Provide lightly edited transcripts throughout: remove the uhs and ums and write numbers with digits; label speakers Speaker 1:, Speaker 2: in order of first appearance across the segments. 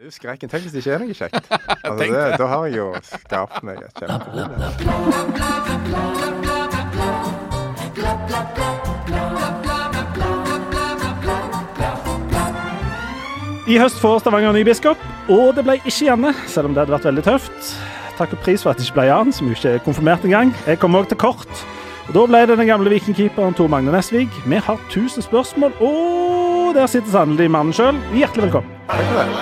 Speaker 1: Det skrekken. Tenk hvis det ikke er noe kjekt. Altså da har jeg jo skapt meg et kjempeproblem.
Speaker 2: I høst får Stavanger ny biskop, og det ble ikke Janne, selv om det hadde vært veldig tøft. Takk og pris for at det ikke ble Jan, som jo ikke er konfirmert engang. Jeg kom også til kort. Og da ble det den gamle vikingkeeperen Tor Magne Nesvig. Vi har 1000 spørsmål, og der sitter sannelig mannen selv. Hjertelig velkommen.
Speaker 1: Takk for det.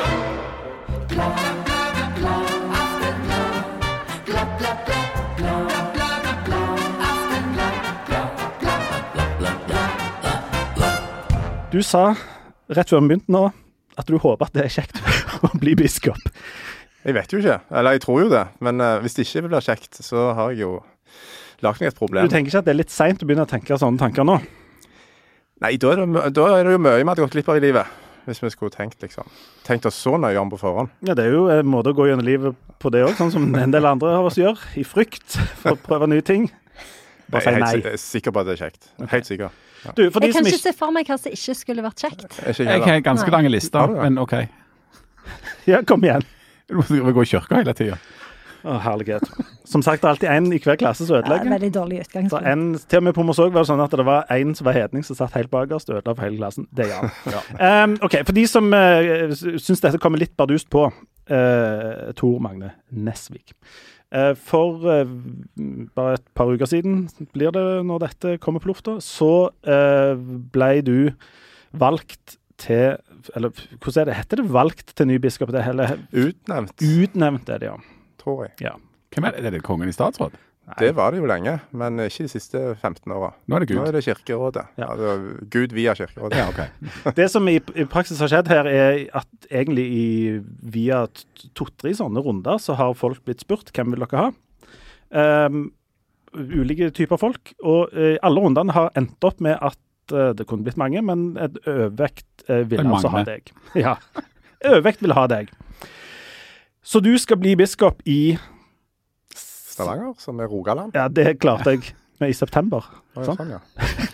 Speaker 2: Du sa rett før vi begynte nå, at du håper at det er kjekt å bli biskop.
Speaker 1: Jeg vet jo ikke, eller jeg tror jo det, men hvis det ikke blir kjekt, så har jeg jo lagt meg et problem.
Speaker 2: Du tenker ikke at det er litt sent å begynne å tenke sånne tanker nå?
Speaker 1: Nei, da er det jo mye vi hadde gått glipp av i livet, hvis vi skulle tenkt oss så nøye om på forhånd.
Speaker 2: Ja, det er jo en måte å gå gjennom livet på det også, sånn som en del andre av oss gjør, i frykt for å prøve nye ting. Bare si nei.
Speaker 1: Jeg er sikker på at det er kjekt. Helt sikker. Ja.
Speaker 2: Du, for
Speaker 3: jeg kan ikke se for meg hva som ikke skulle vært kjekt.
Speaker 4: Jeg har ganske lange lister, men ok.
Speaker 2: Ja, kom igjen.
Speaker 4: Du må gå i kirka hele tiden.
Speaker 2: Herlighet. Som sagt, det er alltid en i hver klasse som ødelegger.
Speaker 3: Ja, veldig dårlig utgangspunkt.
Speaker 2: Til og med på Morsåg var det sånn at det var en som var hedning som satt helt bakerst og ødela for hele klassen. Det er Jan. Ja. Ok, for de som synes dette kommer litt bardust på, Tor Magne Nesvig. For bare et par uker siden blir det, når dette kommer på lufta, så ble du valgt til, eller hvordan er det? Heter det valgt til ny biskop?
Speaker 1: Utnevnt.
Speaker 2: Utnevnt er det, ja.
Speaker 1: Tror jeg.
Speaker 2: Ja.
Speaker 4: Hvem er det? Er det kongen i statsråd?
Speaker 1: Nei. Det var det jo lenge, men ikke de siste 15 årene.
Speaker 4: Nå er det Gud.
Speaker 1: Nå er det kirkerådet.
Speaker 2: Ja.
Speaker 1: Altså, Gud via kirkerådet.
Speaker 4: Ja, ok.
Speaker 2: Det som i praksis har skjedd her, er at egentlig via 2-3 sånne runder så har folk blitt spurt hvem vil dere ha. Ulike typer folk, og alle rundene har endt opp med at det kunne blitt mange, men et overvekt vil altså ha deg. Ja, overvekt vil ha deg. Så du skal bli biskop i
Speaker 1: Stavanger, som er Rogaland.
Speaker 2: Ja, det klarte jeg med i september.
Speaker 1: Sånn, ja.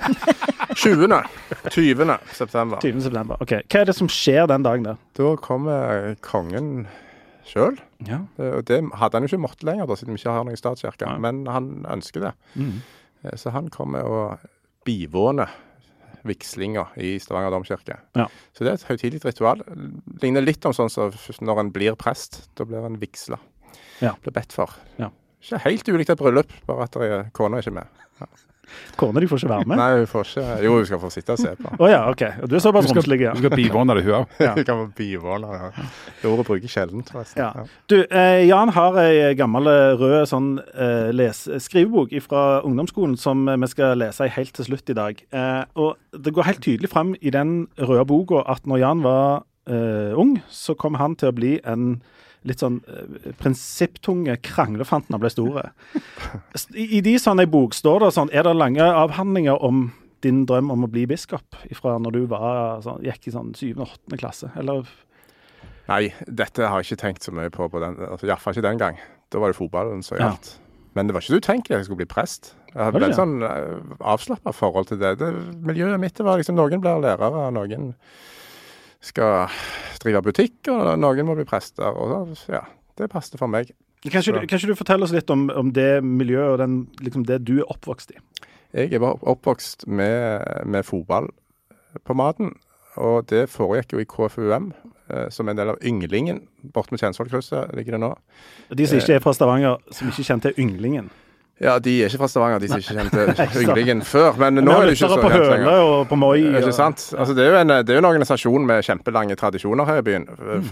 Speaker 1: 20. september.
Speaker 2: 20. september, ok. Hva er det som skjer den dagen der?
Speaker 1: Da kommer kongen selv.
Speaker 2: Ja.
Speaker 1: Og det hadde han jo ikke måttet lenger, da, siden vi ikke har noen statskirke.
Speaker 2: Ja.
Speaker 1: Men han ønsker det.
Speaker 2: Mm.
Speaker 1: Så han kommer og bivåner vigslinger i Stavanger domkirke.
Speaker 2: Ja.
Speaker 1: Så det er et høytidelig ritual. Ligner litt om sånn som når en blir prest. Da blir en vigsla.
Speaker 2: Ja.
Speaker 1: Blir bedt for.
Speaker 2: Ja.
Speaker 1: Ikke helt ulikt et bryllup, bare at kona er ikke med. Ja.
Speaker 2: Kona, de får ikke være med?
Speaker 1: Nei, hun får ikke. Jo, hun skal få sitte og se på.
Speaker 2: Åja, ok. Og du er såpass romslig, ja.
Speaker 4: Du skal bivåne det hun også.
Speaker 1: Ja. Du kan få bivåne, ja. Det ordet bruker sjelden, tror jeg.
Speaker 2: Ja. Du, Jan har en gammel rød sånn skrivebok fra ungdomsskolen som vi skal lese helt til slutt i dag. Og det går helt tydelig frem i den røde boka at når Jan var ung, så kom han til å bli en litt sånn prinsipptunge kranglefant når han ble store. I de sånne bok står det sånn, er det lange avhandlinger om din drøm om å bli biskop fra når du var, gikk i sånn 7. og 8. klasse, eller?
Speaker 1: Nei, dette har jeg ikke tenkt så mye på den, altså, i hvert fall ikke den gang. Da var det fotballen så gjaldt. Ja. Men det var ikke utenkelig at jeg skulle bli prest. Jeg hadde et sånn avslappet forhold til det. Miljøet mitt var liksom, noen blir lærere, noen skal drive butikk, og noen må bli prester, og ja, det passet for meg.
Speaker 2: Kan ikke du fortelle oss litt om det miljøet og liksom det du er oppvokst i?
Speaker 1: Jeg var oppvokst med fotball på maten, og det foregikk jo i KFUM, som en del av Ynglingen, bort med Kjensvollkrysset ligger det nå.
Speaker 2: De som ikke er fra Stavanger, som ikke kjente Ynglingen?
Speaker 1: Ja, de er ikke fra Stavanger, de som ikke kjente Ynglingen før, men nå er det ikke så
Speaker 2: på Høle og på Moi.
Speaker 1: Ikke sant? Altså, det er jo en organisasjon med kjempelange tradisjoner her i byen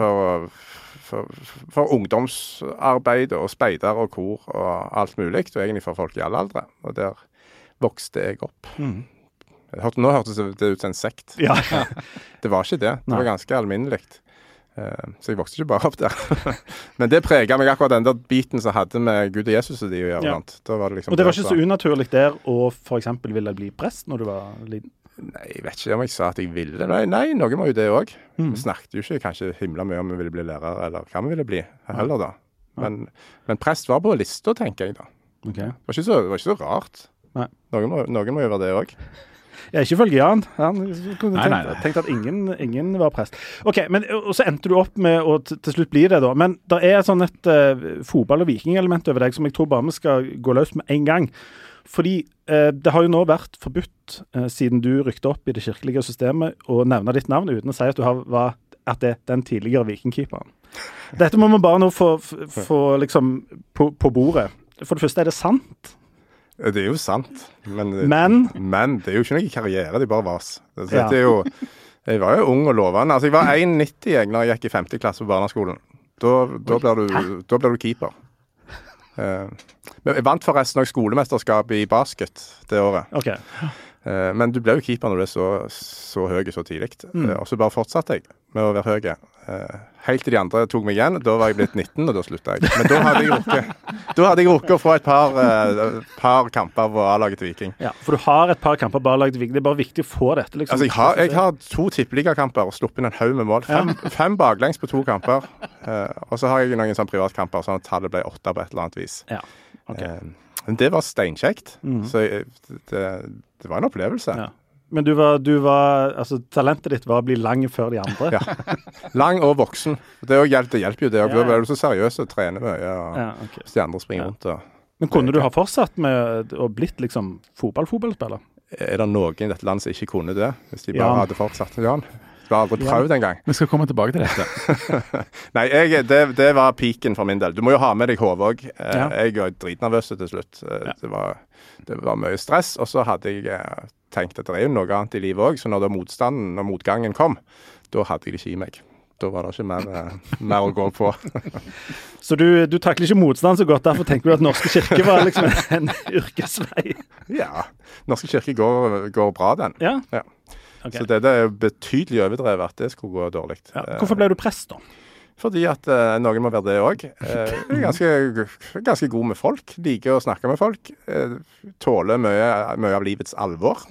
Speaker 1: for ungdomsarbeid og speider og kor og alt mulig, og egentlig for folk i alle aldre. Og der vokste jeg opp. Nå hørtes det ut som en sekt.
Speaker 2: Ja.
Speaker 1: Det var ikke det. Det var ganske alminnelig. Så jeg vokste ikke bare opp der. Men det preget meg akkurat den der biten som hadde med Gud og Jesus og de å gjøre.
Speaker 2: Ja.
Speaker 1: Da var det liksom,
Speaker 2: og det var ikke så unaturlig der å for eksempel ville bli prest når du var liten?
Speaker 1: Nei, jeg vet ikke om jeg sa at jeg ville. Nei, noen må jo det også. Vi snakket jo ikke kanskje himla mye om vi ville bli lærer, eller hva vi ville bli heller da. Men prest var på lista, tenker jeg da.
Speaker 2: Okay.
Speaker 1: Det var ikke så rart.
Speaker 2: Nei.
Speaker 1: Noen må gjøre det også.
Speaker 2: Ja, ikke følge Jan. Han kunne tenkt at ingen var prest. Ok, men og så endte du opp med å til slutt bli det da. Men det er sånn et fotball- og viking-element over deg som jeg tror bare vi skal gå løs med en gang. Fordi det har jo nå vært forbudt siden du rykte opp i det kirkelige systemet å nevne ditt navn uten å si at du at det er den tidligere vikingkeeperen. Dette må man bare nå få liksom på bordet. For det første, er det sant?
Speaker 1: Det er jo sant, men det er jo ikke noe karriere, det er bare vas. Jeg var jo ung og lovende. Altså, jeg var 1,90 når jeg gikk i 5. klasse på barneskolen. Da blir du keeper. Jeg vant forresten også skolemesterskap i basket det året.
Speaker 2: Okay.
Speaker 1: Men du ble jo keeper når du er så høy så tidlig. Og så bare fortsatte jeg med å være høy. Helt til de andre tok meg igjen. Da var jeg blitt 19, og da sluttet jeg. Men da hadde jeg rukket å få et par kamper på A-laget til Viking.
Speaker 2: Ja, for du har et par kamper på A-laget til Viking. Det er bare viktig å få dette. Liksom.
Speaker 1: Altså, jeg har 2 tippeligakamper og sluppet inn en haug med mål. 5 baklengs på 2 kamper. Og så har jeg noen sånn privatkamper, sånn at tallet ble 8 på et eller annet vis.
Speaker 2: Ja, okay.
Speaker 1: Men det var steinkjekt. Så det var en opplevelse. Ja.
Speaker 2: Men du var, altså talentet ditt var å bli lang før de andre.
Speaker 1: Ja. Lang og voksen. Det hjelper jo det. Da ble du så seriøs og trener mye. Og hvis de andre springer rundt.
Speaker 2: Men kunne du ha fortsatt med å blitt liksom fotballspiller?
Speaker 1: Er det noen i dette landet som ikke kunne det? Hvis de bare hadde fortsatt? Jan? Du har aldri prøvd en gang.
Speaker 4: Vi skal komme tilbake til dette.
Speaker 1: Nei, det var piken for min del. Du må jo ha med deg hodet også. Jeg var dritnervøs til slutt. Det var mye stress, og så hadde jeg tenkt at det er jo noe annet i livet også, så når motstanden og motgangen kom, da hadde jeg det ikke i meg. Da var det ikke mer å gå på.
Speaker 2: Så du takler ikke motstand så godt, derfor tenker du at Norske Kirke var liksom en yrkesvei?
Speaker 1: Ja, Norske Kirke går bra den.
Speaker 2: Ja?
Speaker 1: Okay. Så det er betydelig overdrevet at det skulle gå dårlig.
Speaker 2: Ja. Hvorfor ble du prest da?
Speaker 1: Fordi at noen må være det også. Jeg er ganske god med folk, liker å snakke med folk, tåler mye av livets alvor.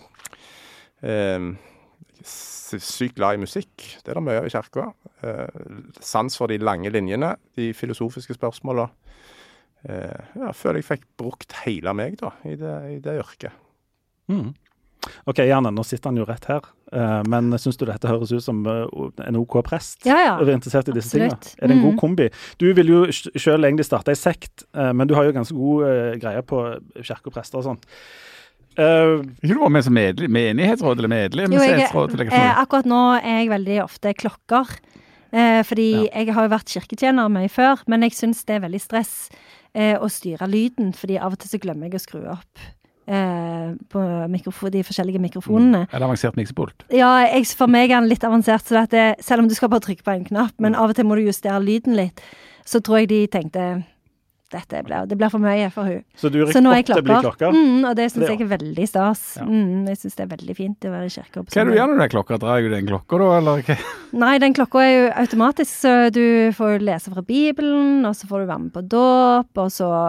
Speaker 1: Sykt glad i musikk, det er det mye av i kirka. Sans for de lange linjene, de filosofiske spørsmålene. Jeg føler jeg fikk brukt hele meg da, i det yrket.
Speaker 2: Ok, Janne, nå sitter han jo rett her, men synes du dette høres ut som en OK prest?
Speaker 3: Ja.
Speaker 2: Og er interessert i disse tingene? Er det en god kombi? Du vil jo selv egentlig starte en sekt, men du har jo ganske god greie på kirkeprester og sånt.
Speaker 4: Ikke du var med som menighetsråd eller medlemsråd?
Speaker 3: Akkurat nå er jeg veldig ofte klokker, fordi jeg har jo vært kirketjener mye før, men jeg synes det er veldig stress å styre lyden, fordi av og til så glemmer jeg å skru opp på de forskjellige mikrofonene.
Speaker 4: Er det avansert miksepult?
Speaker 3: Ja, for meg er den litt avansert, så at selv om du skal bare trykke på en knapp, men av og til må du justere lyden litt, så tror jeg de tenkte det blir for mye for hun.
Speaker 2: Så du rykker opp til å bli klokker?
Speaker 3: Og det synes jeg er veldig stas. Jeg synes det er veldig fint å være i kirke.
Speaker 4: Hva er det du gjør når du er klokker? Drar du den klokka da, eller hva?
Speaker 3: Nei, den klokka er jo automatisk, så du får lese fra Bibelen, og så får du være med på dåp, og så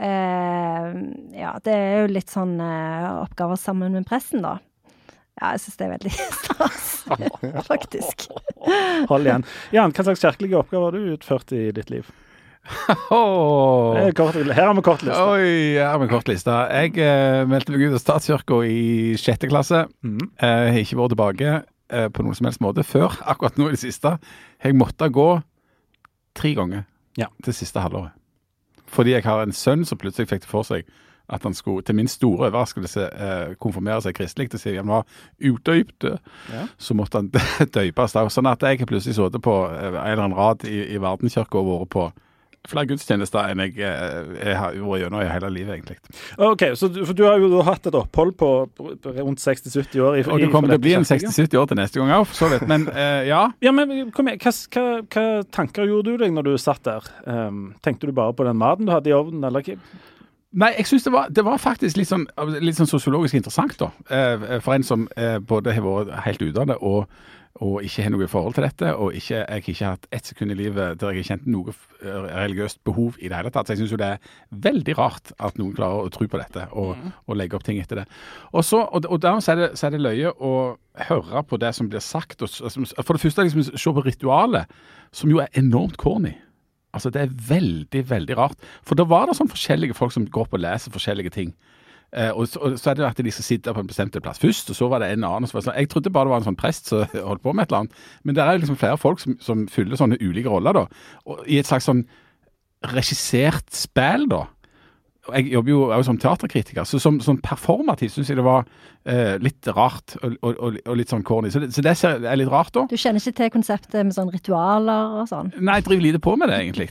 Speaker 3: det er jo litt sånn oppgaver sammen med presten da. Ja, jeg synes det er veldig stas, faktisk.
Speaker 2: Hold igjen. Jan, hva slags kirkelige oppgaver har du utført i ditt liv? Her har vi kort liste.
Speaker 4: Her har vi kort liste. Jeg meldte meg ut av statskirka i 6. klasse. Jeg har ikke vært tilbake på noen som helst måte før akkurat nå i det siste. Jeg måtte gå 3 ganger til siste halvåret. Fordi jeg har en sønn som plutselig fikk det for seg at han skulle, til min store overraskelse, konfirmere seg kristelig. Det sier han var utdøypt, så måtte han døypes da. Sånn at jeg plutselig sådde på en eller annen rad i Verdenskirka og vært på flere gudstjenester enn jeg har vært gjennom i hele livet, egentlig.
Speaker 2: Ok, så du har jo hatt et opphold på rundt 60-70 år.
Speaker 4: Og det kommer til å bli en 60-70 år til neste gang også, for så vidt, men ja.
Speaker 2: Ja, men kom igjen, hva tanker gjorde du deg når du satt der? Tenkte du bare på den maten du hadde i ovnen, eller ikke?
Speaker 4: Nei, jeg synes det var faktisk litt sånn sosiologisk interessant da, for en som både har vært helt ute av det, og ikke har noe forhold til dette, og jeg har ikke hatt et sekund i livet der jeg har kjent noe religiøst behov i det hele tatt. Så jeg synes jo det er veldig rart at noen klarer å tro på dette, og legge opp ting etter det. Og dermed så er det løye å høre på det som blir sagt. For det første liksom se på ritualet, som jo er enormt corny. Altså det er veldig, veldig rart. For da var det sånn forskjellige folk som går opp og leser forskjellige ting. Og så det at de skal sitte på en bestemt plass først, og så var det en annen. Så var det sånn, jeg trodde bare det var en sånn prest som holdt på med et eller annet. Men det jo liksom flere folk som fyller sånne ulike roller, da. Og i et slags sånn regissert spill, da. Jeg jobber jo også som teaterkritiker, så som performativ synes jeg det var litt rart og litt sånn corny. Så det litt rart da.
Speaker 3: Du kjenner ikke til konseptet med sånn ritualer og sånn?
Speaker 4: Nei, jeg driver lite på med det egentlig.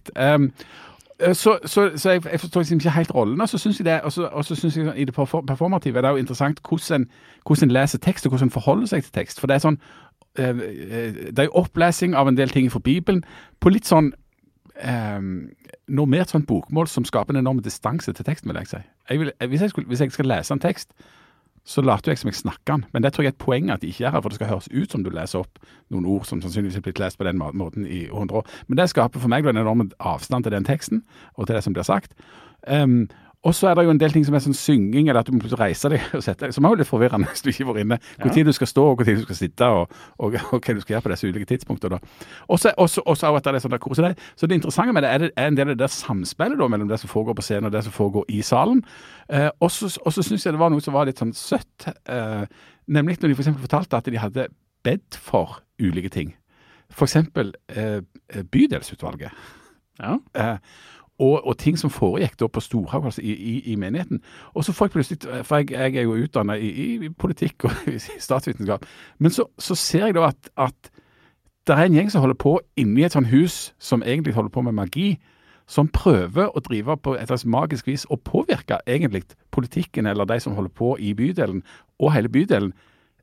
Speaker 4: Så jeg forstår liksom ikke helt rollen, og så synes jeg det, og så synes jeg i det performative det jo interessant hvordan leser tekst, og hvordan forholder seg til tekst. For det sånn, det jo opplesing av en del ting fra Bibelen, på litt sånn normert sånn bokmål som skaper en enorm distanse til teksten, vil jeg si. Hvis jeg skal lese en tekst, så later jeg som jeg snakker den. Men det tror jeg et poeng at de ikke her, for det skal høres ut som du leser opp noen ord som sannsynligvis blitt lest på den måten i 100 år. Men det skaper for meg en enorm avstand til den teksten, og til det som blir sagt. Og så det jo en del ting som sånn synging, eller at du må plutselig reise deg og sette deg, som jo litt forvirrende hvis du ikke var inne. Hvor tid du skal stå, og hvor tid du skal sitte, og hva du skal gjøre på disse ulike tidspunkter. Da. Og så at det sånn der kurs. Så det interessante med det en del av det samspillet da, mellom det som foregår på scenen og det som foregår i salen. Og så synes jeg det var noe som var litt sånn søtt, nemlig når de for eksempel fortalte at de hadde bedt for ulike ting. For eksempel bydelsutvalget. Ja. Og ting som foregikk da på Storhaug, altså i menigheten. Og så får jeg plutselig, for jeg jo utdannet i politikk og i statsvitenskap, men så ser jeg da at det en gjeng som holder på inni et sånt hus som egentlig holder på med magi, som prøver å drive på et slags magisk vis og påvirke egentlig politikken eller de som holder på i bydelen og hele bydelen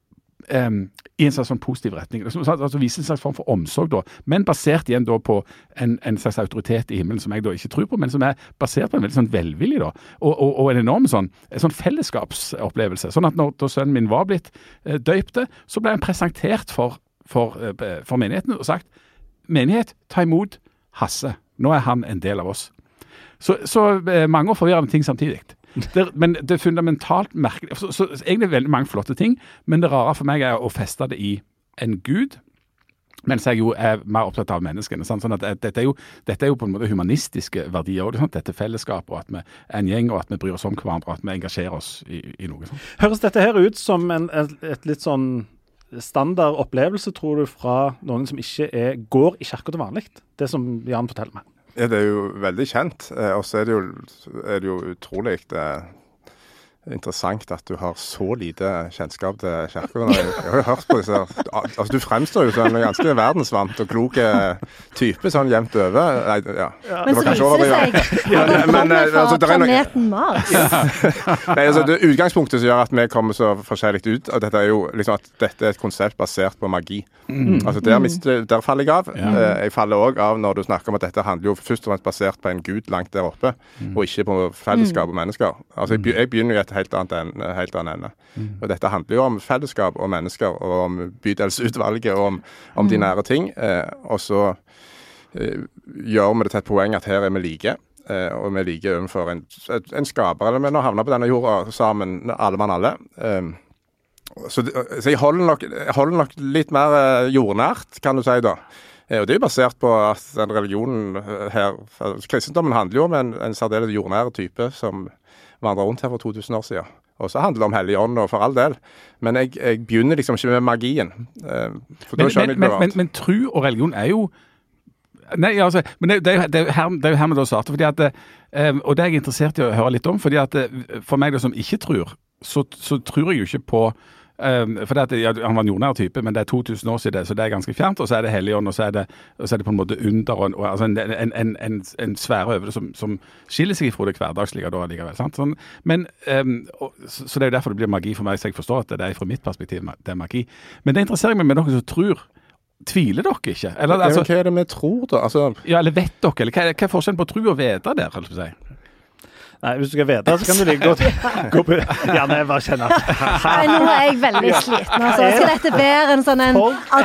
Speaker 4: i en slags sånn positiv retning. Altså viser en slags form for omsorg da, men basert igjen da på en slags autoritet i himmelen som jeg da ikke tror på, men som basert på en veldig sånn velvillig da, og en enorm sånn fellesskapsopplevelse. Sånn at når da sønnen min var blitt døypte, så ble han presentert for menigheten og sagt, menighet, ta imot Hasse. Nå han en del av oss. Så mange forvirrende ting samtidig. Men det fundamentalt merkelig, så egentlig veldig mange flotte ting, men det rare for meg å feste det i en Gud, mens jeg jo mer opptatt av menneskene. Sånn at dette jo på en måte humanistiske verdier, og dette fellesskap, og at vi en gjeng, og at vi bryr oss om hverandre, og at vi engasjerer oss i noe sånt.
Speaker 2: Høres dette her ut som et litt sånn standard opplevelse, tror du, fra noen som ikke går i kirka til vanlig? Det som Jan forteller meg.
Speaker 1: Ja, det jo veldig kjent, og så det jo utrolig interessant at du har så lite kjennskap til kirken. Jeg har jo hørt på disse, altså du fremstår jo som en ganske verdensvant og klok type, sånn jevnt over. Ja.
Speaker 3: Men så viser seg at han kommer fra planeten Mars.
Speaker 1: Nei, altså det utgangspunktet som gjør at vi kommer så forskjellig ut, og dette jo liksom at dette et konsept basert på magi. Altså der faller jeg av. Jeg faller også av når du snakker om at dette handler jo først og fremst basert på en Gud langt der oppe, og ikke på fellesskap og mennesker. Altså jeg begynner jo et helt annet ende. Og dette handler jo om fellesskap og mennesker, og om bydelsutvalget, og om de nære ting. Og så gjør vi det til et poeng at her vi like, og vi like overfor en skaper, eller vi nå havner på denne jorda sammen, alle mann alle. Så jeg holder nok litt mer jordnært, kan du si da. Og det jo basert på at den religionen her, kristendommen handler jo om en særdeles jordnære type som vandrer rundt her for 2000 år siden. Og så handler det om hellig ånd, og for all del. Men jeg begynner liksom ikke med magien. For da skjønner jeg ikke
Speaker 4: men tro og religion jo... Nei, altså, men det jo her vi da starter, fordi at, og det jeg interessert i å høre litt om, fordi at for meg det som ikke tror, så tror jeg jo ikke på for det at han var en jordnær type, men det 2000 år siden, så det ganske fjernt, og så det hellig ånd, og så det på en måte under, og altså en sfære over det som skiller seg fra det hverdagslige da likevel, sant? Sånn, men, så det jo derfor det blir magi for meg, så jeg forstår at det fra mitt perspektiv, det magi. Men det interesserer meg med noen som tror. Tviler dere ikke? Eller, altså,
Speaker 1: hva det vi tror da? Altså...
Speaker 4: Ja, eller vet dere? Eller hva forskjellen på tro og vite der, kan du si?
Speaker 2: Nei, hvis du skal vite, så kan du like godt gå på... Ja, nei, bare kjenne.
Speaker 3: Nå jeg veldig sliten, altså. Skal dette være en sånn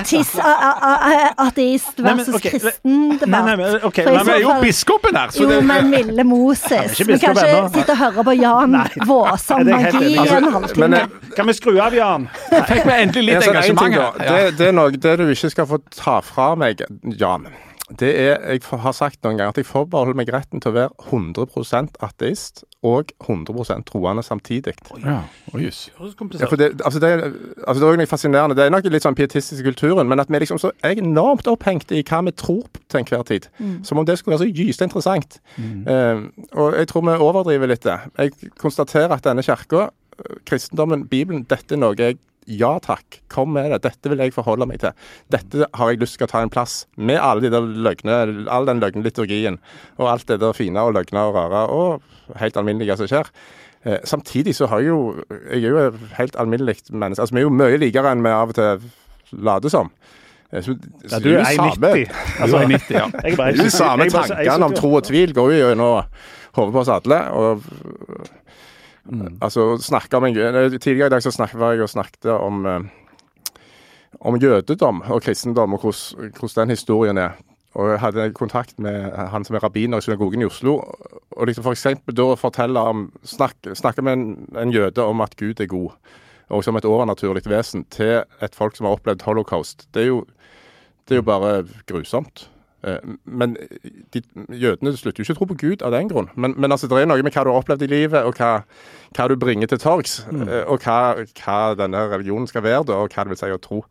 Speaker 3: ateist versus kristen debatt?
Speaker 2: Nei, ok.
Speaker 4: Men jo biskopen her.
Speaker 3: Jo, men milde Moses. Vi kan ikke sitte og høre på Jan Våse om magi i en halvtime.
Speaker 2: Kan vi skru av, Jan?
Speaker 4: Fikk vi endelig litt engasjement her.
Speaker 1: Det noe det du ikke skal få ta fra meg, Jan. Jeg har sagt noen ganger at jeg forbeholder meg retten til å være 100% ateist og 100% troende samtidig.
Speaker 4: Ja, jøss.
Speaker 1: Ja, for det er jo noe fascinerende. Det er nok litt sånn pietistisk i kulturen, men at vi liksom så er enormt opphengt i hva vi tror til enhver tid. Som om det skulle være så gyst interessant. Og jeg tror vi overdriver litt det. Jeg konstaterer at denne kirka, kristendommen, Bibelen, dette er noe jeg ja takk, kom med det. Dette vil jeg forholde meg til. Dette har jeg lyst til å ta en plass med alle de der løgne, all den løgneliturgien og alt det der fine og løgne og rare og helt alminnelige som skjer. Samtidig så har jeg er jo et helt alminnelig menneske. Altså vi er jo mye likere enn vi av og til later som. Så
Speaker 2: du er 1,90.
Speaker 4: Altså 1,90, ja.
Speaker 1: De samme tankene om tro og tvil går jo nå hodet på oss alle, og altså snakke om tidligere i dag så snakket om jødedom og kristendom og hvordan den historien er. Og jeg hadde kontakt med han som er rabbiner i synagogen i Oslo, og liksom for eksempel da snakke med en jøde om at Gud er god, og som et overnaturligt vesen til et folk som har opplevd holocaust. Det er jo bare grusomt. Men jødene slutter jo ikke å tro på Gud av den grunn. Men altså, det er noe med hva du har opplevd i livet, og hva du bringer til torgs, og hva denne religionen skal være, og hva det vil si å tro.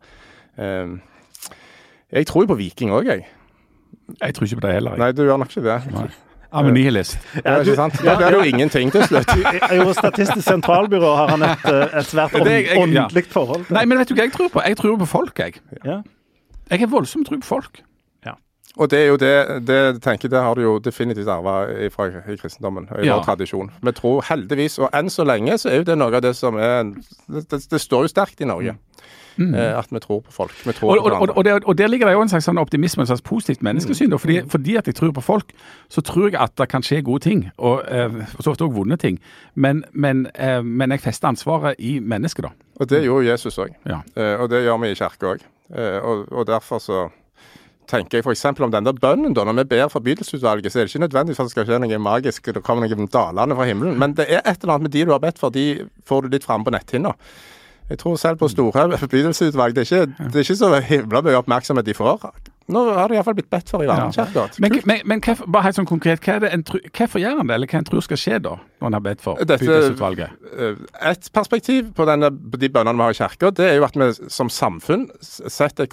Speaker 1: Jeg tror jo på viking også, jeg.
Speaker 4: Jeg tror ikke på det heller.
Speaker 1: Nei, du gjør nok ikke det.
Speaker 4: Nei. I'm a nihilist.
Speaker 1: Ja, ikke sant? Da blir det jo ingenting til slutt.
Speaker 2: I Statistisk sentralbyrå har han et svært åndelig forhold.
Speaker 4: Nei, men vet du hva jeg tror på? Jeg tror på folk, jeg.
Speaker 2: Ja.
Speaker 4: Jeg er voldsomt tro på folk.
Speaker 1: Og det er jo det tenker det har du jo definitivt arvet fra i kristendommen, i vår tradisjon. Vi tror heldigvis, og enn så lenge så er jo det noe av det som det står jo sterkt i Norge. At vi tror på folk. Vi tror på hverandre.
Speaker 4: Og der ligger det jo en slags sånn optimisme, en slags positivt menneskesyn. Fordi at jeg tror på folk, så tror jeg at det kan skje gode ting, og så ofte også vonde ting. Men jeg fester ansvaret i mennesket da.
Speaker 1: Og det gjorde Jesus også.
Speaker 4: Ja.
Speaker 1: Og det gjør vi i kirke også. Og derfor så tenker jeg for eksempel om den der bønnen da, når vi ber for bydelsutvalget, så er det ikke nødvendigvis at det skal skje noe magisk, det kommer noen dalene fra himmelen, men det er et eller annet med de du har bedt for, de får du litt frem på netthinna. Jeg tror selv på store bydelsutvalg, det er ikke så himla mye oppmerksomhet de får. Nå har det i hvert fall blitt bedt for i verdenskirket.
Speaker 4: Men bare helt sånn konkret, hvorfor gjør han det, eller hva han tror skal skje da, når han har bedt for bydelsutvalget?
Speaker 1: Et perspektiv på de bønnene vi har i kirken, det er jo at vi som samfunn setter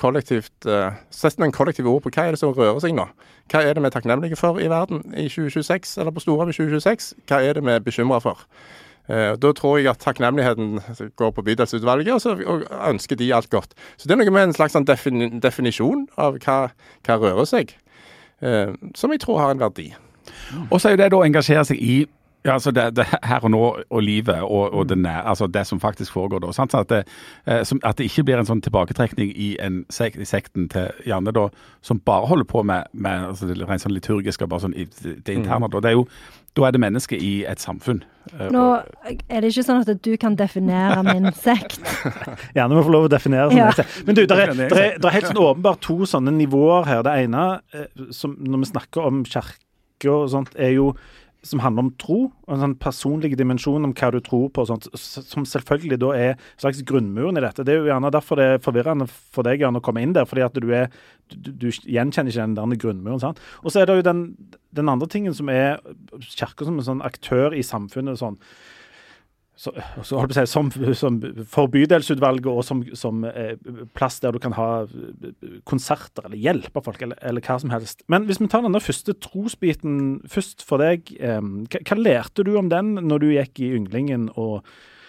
Speaker 1: en kollektiv ord på hva er det som rører seg nå. Hva er det vi er takknemlige for i verden i 2026, eller på Storhavet i 2026? Hva er det vi er bekymret for? Da tror jeg at takknemligheten går på bydelsutvalget, og ønsker de alt godt. Så det er noe med en slags sånn definisjon av hva rører seg, som jeg tror har en verdi.
Speaker 4: Og så er jo det da å engasjere seg i altså det her og nå og livet og altså det som faktisk foregår da. Sant? At det ikke blir en sånn tilbaketrekning i sekten til Janne da, som bare holder på med altså det rent sånn liturgisk og bare sånn det interne. Da er det mennesket i et samfunn.
Speaker 3: Nå er det ikke sånn at du kan definere min sekt.
Speaker 2: Gjerne må få lov å definere sånn sekt. Men du, det er helt sånn åpenbart to sånne nivåer her. Det ene, som når vi snakker om kirke og sånt, er jo som handler om tro, og en sånn personlig dimensjon om hva du tror på, sånt, som selvfølgelig da er en slags grunnmuren i dette. Det er jo gjerne derfor det er forvirrende for deg å komme inn der, fordi at du gjenkjenner ikke den der grunnmuren. Sant? Og så er det jo den andre tingen som er kirken som en sånn aktør i samfunnet, sånn, så holdt på å si, som for bydelsutvalget og som plass der du kan ha konserter eller hjelpe folk eller hva som helst. Men hvis vi tar den der første trosbiten først for deg, hva lærte du om den når du gikk i ynglingen og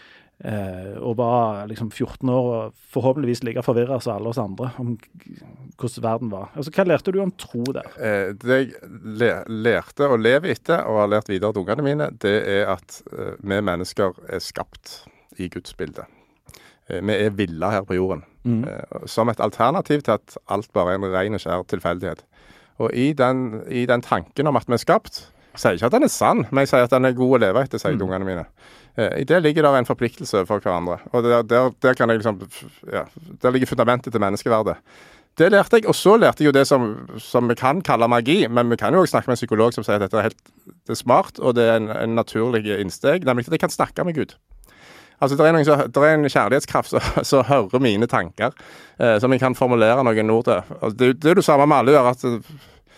Speaker 2: var liksom 14 år og forhåpentligvis like forvirret som alle oss andre om hvordan verden var? Altså, hva lærte du om tro der?
Speaker 1: Det jeg lærte å leve etter og har lært videre til ungene mine, det er at vi mennesker er skapt i Guds bilde. Vi er ville her på jorden. Som et alternativ til at alt bare er en ren og skjær tilfeldighet. Og i den tanken om at vi er skapt, sier ikke at den er sann, men jeg sier at den er god å leve etter, sier ungene mine. I det ligger der en forpliktelse for hverandre. Og der kan jeg liksom, der ligger fundamentet til menneskeverdet. Det lærte jeg, og så lærte jeg jo det som vi kan kalle magi, men vi kan jo også snakke med en psykolog som sier at dette det er smart, og det er en naturlig innsteg, nemlig at jeg kan snakke med Gud. Altså, det er en kjærlighetskraft som hører mine tanker, som jeg kan formulere noen ord til. Altså, det er jo det samme med alle gjør, at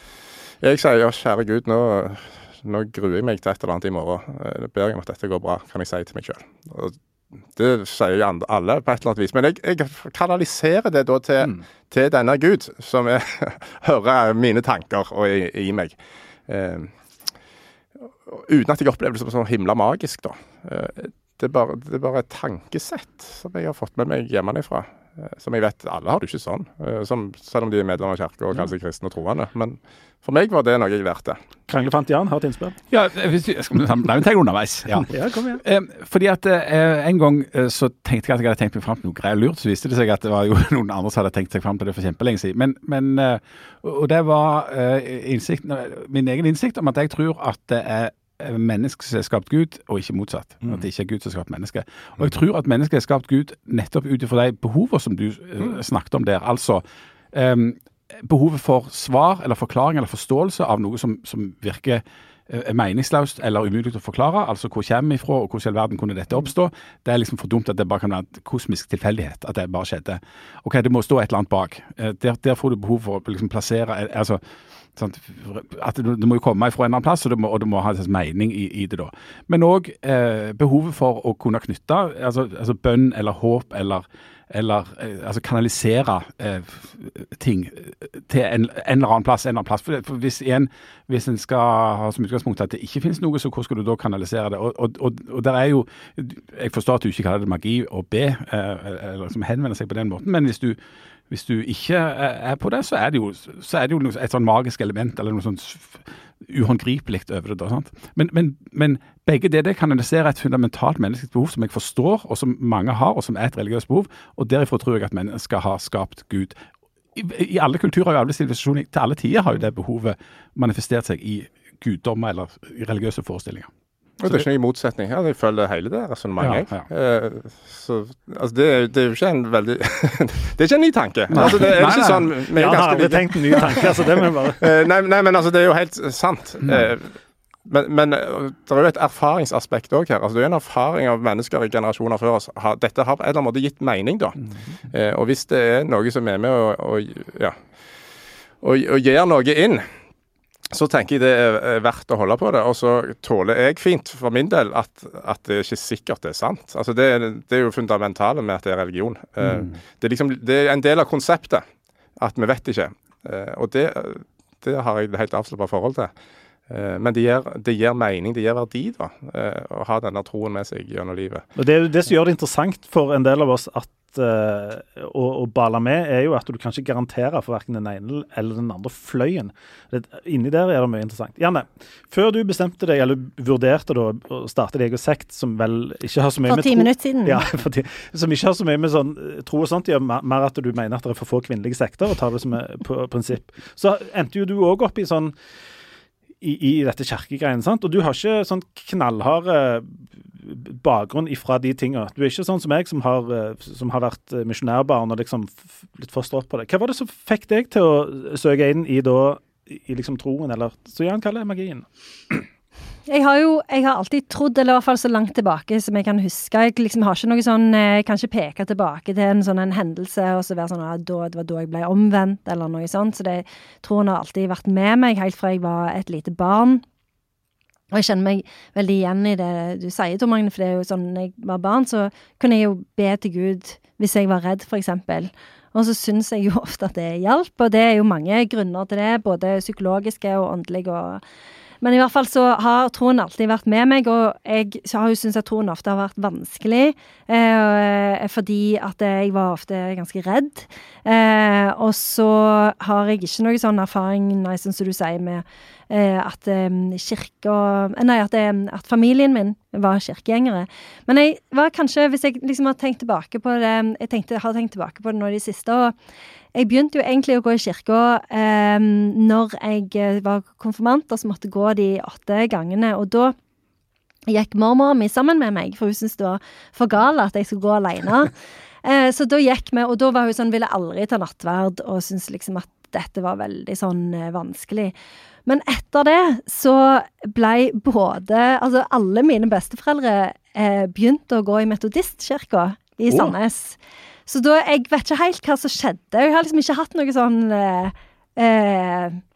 Speaker 1: Jeg sier, kjære Gud, nå gruer jeg meg til et eller annet i morgen. Jeg ber om at dette går bra, kan jeg si til meg selv. Og det sier alle på et eller annet vis. Men jeg kanaliserer det da til denne Gud, som hører mine tanker og i meg. Uten at jeg opplever det som sånn himla magisk, da. Det er bare et tankesett som jeg har fått med meg hjemmefra. Som jeg vet, alle har det ikke sånn. Selv om de er medlemmer av kirke og kanskje kristne og troende. Men for meg var det noe jeg lærte.
Speaker 2: Kranglefant Jan har et innspill.
Speaker 4: Ja, jeg skal tenke underveis. Ja,
Speaker 2: kom igjen.
Speaker 4: Fordi at en gang så tenkte jeg at jeg hadde tenkt meg frem til noe greier lurt, så viste det seg at det var jo noen andre som hadde tenkt seg frem til det for kjempelenge siden. Og det var min egen innsikt om at jeg tror at det mennesket som skapt Gud, og ikke motsatt. At det ikke Gud som skapt mennesket. Og jeg tror at mennesket skapt Gud nettopp ut ifra de behover som du snakket om der. Altså, behovet for svar, eller forklaring, eller forståelse av noe som virker meningsløst eller umulig å forklare. Altså, hvor kommer vi fra, og hvordan i verden kunne dette oppstå? Det liksom for dumt at det bare kan være en kosmisk tilfeldighet, at det bare skjedde. Ok, det må stå et eller annet bak. Der får du behov for å liksom plassere, altså, at det må jo komme fra en eller annen plass, og det må ha en mening i det da. Men også behovet for å kunne knytte, altså bønn eller håp eller altså kanalisere ting til en eller annen plass. For hvis en skal ha som utgangspunkt at det ikke finnes noe, så hvor skal du da kanalisere det? Og der jo, jeg forstår at du ikke kaller det magi å be, eller som henvender seg på den måten, men hvis du ikke på det, så det jo et sånn magisk element, eller noe sånn uhåndgripelig over det da, sant? Men begge det kanaliserer et fundamentalt menneskelig behov som jeg forstår, og som mange har, og som et religiøst behov, og derfor tror jeg at mennesker har skapt Gud. I alle kulturer og alle sivilisasjoner, til alle tider har jo det behovet manifestert seg i guddommer eller i religiøse forestillinger.
Speaker 1: Og det ikke noe i motsetning her, jeg føler hele det resonnementet. Så altså, det jo ikke en veldig det ikke en ny tanke. Altså, det ikke sånn
Speaker 2: jeg har aldri tenkt en ny tanke, altså det må bare
Speaker 1: nei, men altså, det jo helt sant. Men det jo et erfaringsaspekt også her. Altså, det jo en erfaring av mennesker i generasjoner før oss. Dette har på en eller annen måte gitt mening, da. Og hvis det noe som med å gjøre noe inn, så tenker jeg det verdt å holde på det, og så tåler jeg fint for min del at det ikke sikkert det sant. Altså det jo fundamentale med at det religion. Det en del av konseptet at vi vet ikke, og det har jeg helt avslappet forhold til. Men det gir mening, det gir verdi da, å ha denne troen med seg gjennom livet.
Speaker 2: Og det som gjør det interessant for en del av oss at å bale med jo at du kan ikke garantere for hverken den ene eller den andre fløyen. Inni der det mye interessant. Janne, før du bestemte deg, eller vurderte da, å starte deg og sekt, som vel ikke har så mye med tro...
Speaker 3: For 10 minutter siden.
Speaker 2: Ja, som ikke har så mye med sånn tro og sånt, mer at du mener at det for få kvinnelige sekter, og tar det som på prinsipp. Så endte jo du også opp i sånn i dette kjerkegreien, sant? Og du har ikke sånn knallharde bakgrunn ifra de tingene. Du ikke sånn som jeg, som har vært misjonærbarn og liksom litt forstått på det. Hva var det som fikk deg til å søke inn i liksom troen, eller så gjerne kaller det magien?
Speaker 3: Jeg har alltid trodd, eller i hvert fall så langt tilbake som jeg kan huske. Jeg liksom har ikke noe sånn, jeg kan ikke peke tilbake til en hendelse, og så være sånn, det var da jeg ble omvendt, eller noe sånt. Så troen har alltid vært med meg, helt fra jeg var et lite barn. Og jeg kjenner meg veldig igjen i det du sier, Tor Magne, for det jo sånn, når jeg var barn, så kunne jeg jo be til Gud hvis jeg var redd, for eksempel. Og så synes jeg jo ofte at det hjalp, og det jo mange grunner til det, både psykologiske og åndelige Men i hvert fall så har troen alltid vært med meg, og jeg har jo syntes at troen ofte har vært vanskelig, fordi at jeg var ofte ganske redd. Og så har jeg ikke noe sånn erfaring, som du sier, med at at familien min var kirkegjengere. Men jeg var kanskje, hvis jeg liksom har tenkt tilbake på det, har tenkt tilbake på det nå de siste, og jeg begynte jo egentlig å gå i kirka når jeg var konfirmant, og så måtte gå de 8 gangene, og da gikk mormor mi sammen med meg, for hun syntes det var for galt at jeg skulle gå alene. Så da gikk vi, og da var hun sånn, ville aldri ta nattverd, og syntes liksom at dette var veldig sånn vanskelig. Men etter det så ble altså alle mine besteforeldre begynte å gå i metodistkirka i Sandnes. Så da, jeg vet ikke helt hva som skjedde. Jeg har liksom ikke hatt noe sånn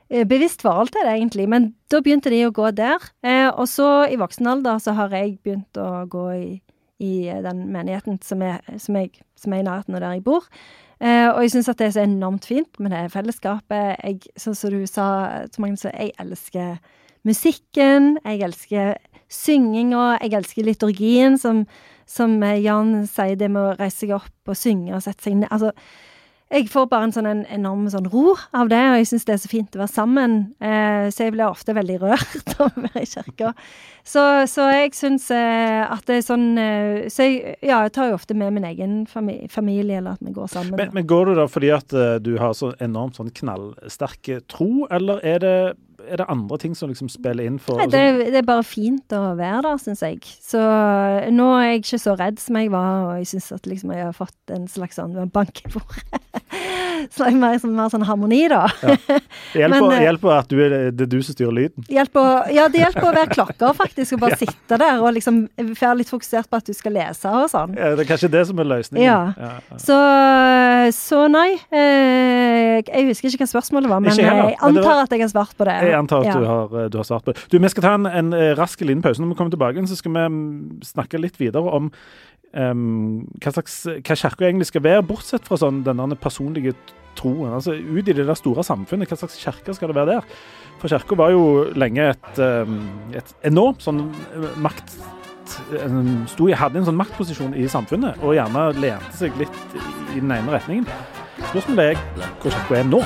Speaker 3: bevisst forhold til det egentlig, men da begynte de å gå der. Og så i voksen alder så har jeg begynt å gå i den menigheten som er i nærheten av der jeg bor. Og jeg synes at det er så enormt fint med det fellesskapet. Sånn som du sa, så jeg elsker musikken, jeg elsker synginga, jeg elsker liturgien, som Jan sier, det med å reise seg opp og synge og sette seg ned. Altså, jeg får bare en enorm ro av det, og jeg synes det er så fint å være sammen. Så jeg blir ofte veldig rørt av å være i kirka. Så jeg synes at det er sånn... Så jeg tar jo ofte med min egen familie, eller at vi går sammen.
Speaker 2: Men går du da fordi at du har så enormt sånn knallsterk tro, eller er det andre ting som liksom spiller inn for...
Speaker 3: Nei, det er bare fint å være der, synes jeg. Så nå er jeg ikke så redd som jeg var, og jeg synes at liksom jeg har fått en slags sånn bank i bordet. Så det er mer sånn harmoni da. Ja.
Speaker 2: Det hjelper at det er du som styrer lyden.
Speaker 3: Det hjelper å være klokker faktisk, og bare sitte der og liksom være litt fokusert på at du skal lese og sånn.
Speaker 2: Ja, det er kanskje det som er løsningen.
Speaker 3: Ja. Så nei, jeg husker ikke hva spørsmålet var, men jeg antar at jeg har svart på det.
Speaker 2: Jeg antar at du har svart på det. Du, vi skal ta en rask liten pause. Når vi kommer tilbake, så skal vi snakke litt videre om hva kirke egentlig skal være, bortsett fra sånn denne personlige troen. Altså ut i det der store samfunnet, hva slags kirke skal det være der? For kirke var jo lenge et enormt sånn makt, hadde en sånn maktposisjon i samfunnet, og gjerne lente seg litt i den ene retningen. Spørsmålet er hvor kirke er nå.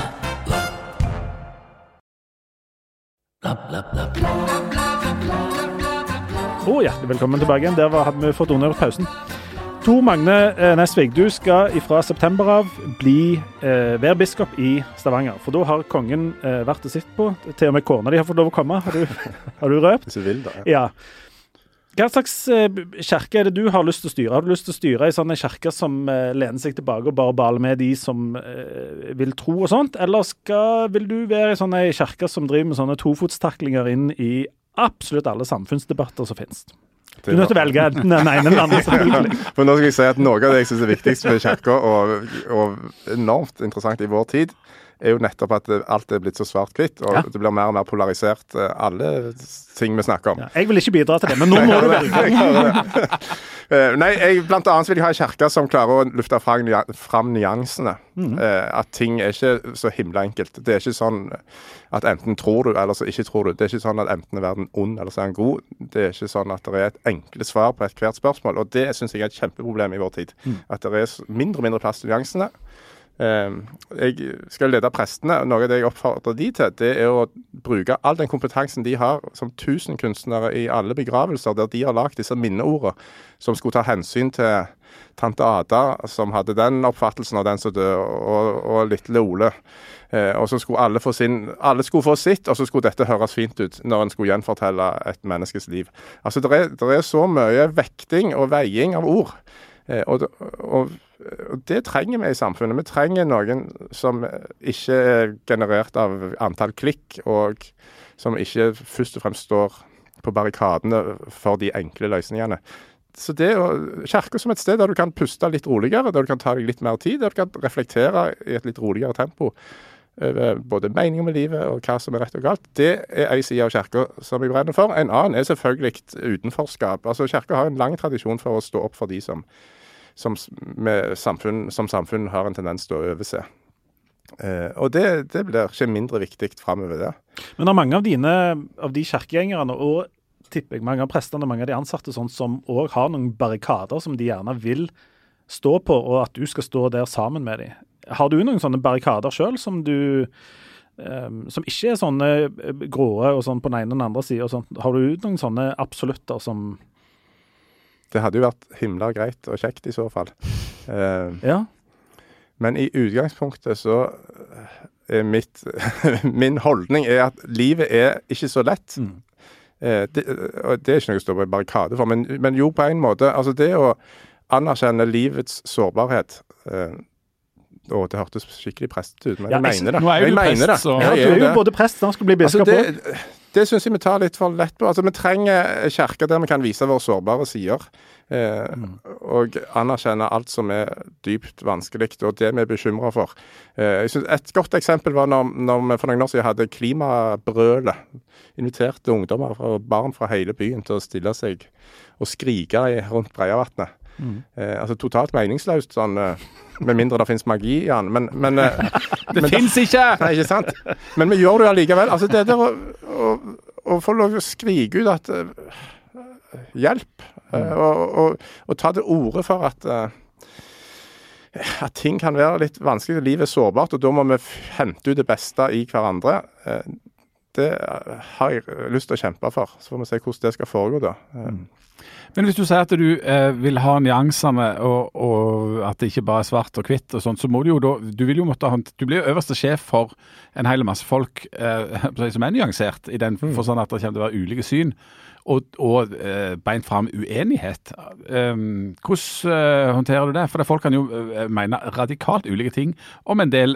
Speaker 2: Hjertelig velkommen tilbake igjen. Der hadde vi fått under pausen. Tor Magne Nesvig, du skal fra september av være biskop i Stavanger, for da har kongen vært og sitt på, til og med kona de har fått lov å komme. Har du røpt?
Speaker 1: Hvis du vil da,
Speaker 2: ja. Hva slags kirke er det du har lyst til å styre? Har du lyst til å styre i sånne kirker som lener seg tilbake og bare baler med de som vil tro og sånt? Eller vil du være i sånne kirker som driver med sånne tofotstaklinger inn i absolutt alle samfunnsdebatter som finnes? Du er nødt til å velge enten den ene eller den andre, selvfølgelig.
Speaker 1: For nå skal jeg si at noe av det jeg synes er viktigst med kirka, og enormt interessant i vår tid, er jo nettopp at alt er blitt så svart-hvitt, og det blir mer og mer polarisert, alle ting vi snakker om.
Speaker 2: Ja, jeg vil ikke bidra til det, men nå må du velge.
Speaker 1: Nei, blant annet vil jeg ha en kirke som klarer å lufte fram nyansene. At ting er ikke så himla enkelt. Det er ikke sånn at enten tror du, eller så ikke tror du. Det er ikke sånn at enten er verden ond, eller så er den god. Det er ikke sånn at det er et enkelt svar på hvert spørsmål, og det synes jeg er et kjempeproblem i vår tid. At det er mindre og mindre plass til nyansene. Jeg skal lede prestene, og noe av det jeg oppfordrer de til, det er å bruke all den kompetansen de har som 1000 kunstnere i alle begravelser, der de har lagt disse minneordene, som skulle ta hensyn til tante Ada, som hadde den oppfattelsen av den som døde, og lille Ole. Og så skulle alle skulle få sitt, og så skulle dette høres fint ut når en skulle gjenfortelle et menneskes liv. Altså, det er så mye vekting og veiing av ord, og det trenger vi i samfunnet. Vi trenger noen som ikke er generert av antall klikk, og som ikke først og fremst står på barrikadene for de enkle løsningene. Så det kirke som et sted der du kan puste litt roligere, der du kan ta deg litt mer tid, der du kan reflektere i et litt roligere tempo over både meningen med livet og hva som er rett og galt, det er en side av kirke som jeg brenner for. En annen er selvfølgelig utenforskap. Altså, kirke har en lang tradisjon for å stå opp for de som samfunn har en tendens til å overse. Og det blir ikke mindre viktig fremover det.
Speaker 2: Men det er mange av de kirkegjengerne, og tipper jeg mange av prestene, mange av de ansatte sånn, som også har noen barrikader som de gjerne vil stå på, og at du skal stå der sammen med dem. Har du noen sånne barrikader selv som som ikke er sånne gråe og sånn på den ene og den andre siden? Og sånt? Har du noen sånne absolutter som...
Speaker 1: Det hadde jo vært himla greit og kjekt i så fall.
Speaker 2: Ja.
Speaker 1: Men i utgangspunktet så er min holdning er at livet er ikke så lett. Det er ikke noe å stå på en barrikade for, men jo på en måte, altså det å anerkjenne livets sårbarhet, det hørtes skikkelig prestet ut, men jeg mener det.
Speaker 4: Nå er jo prest, så...
Speaker 2: Ja, du er jo både prest, da skal bli biskop.
Speaker 1: Altså Det synes jeg vi tar litt for lett på. Altså, vi trenger kirker der vi kan vise våre sårbare sider, og anerkjenne alt som er dypt vanskelig, og det vi er bekymret for. Jeg synes et godt eksempel var når vi for noen år siden hadde klimabrølet. Inviterte ungdommer og barn fra hele byen til å stille seg og skrike rundt Breiavatnet. Altså totalt meningsløst, sånn, med mindre det finnes magi i den. Men
Speaker 4: det finnes ikke!
Speaker 1: Nei, ikke sant? Men vi gjør det allikevel. Altså det der å få lov å skrike ut at hjelp, og ta det ordet for at ting kan være litt vanskelig, livet er sårbart, og da må vi hente ut det beste i hverandre. Det har jeg lyst til å kjempe for, så får vi se hvordan det skal foregå da.
Speaker 4: Men hvis du sier at du vil ha nyansene, og at det ikke bare er svart og hvitt og sånt, så må du jo da, du blir jo øverste sjef for en hel masse folk som er nyansert, i den forstand at det kommer til å være ulike syn, og beint frem uenighet. Hvordan håndterer du det? For folk kan jo mene radikalt ulike ting om en del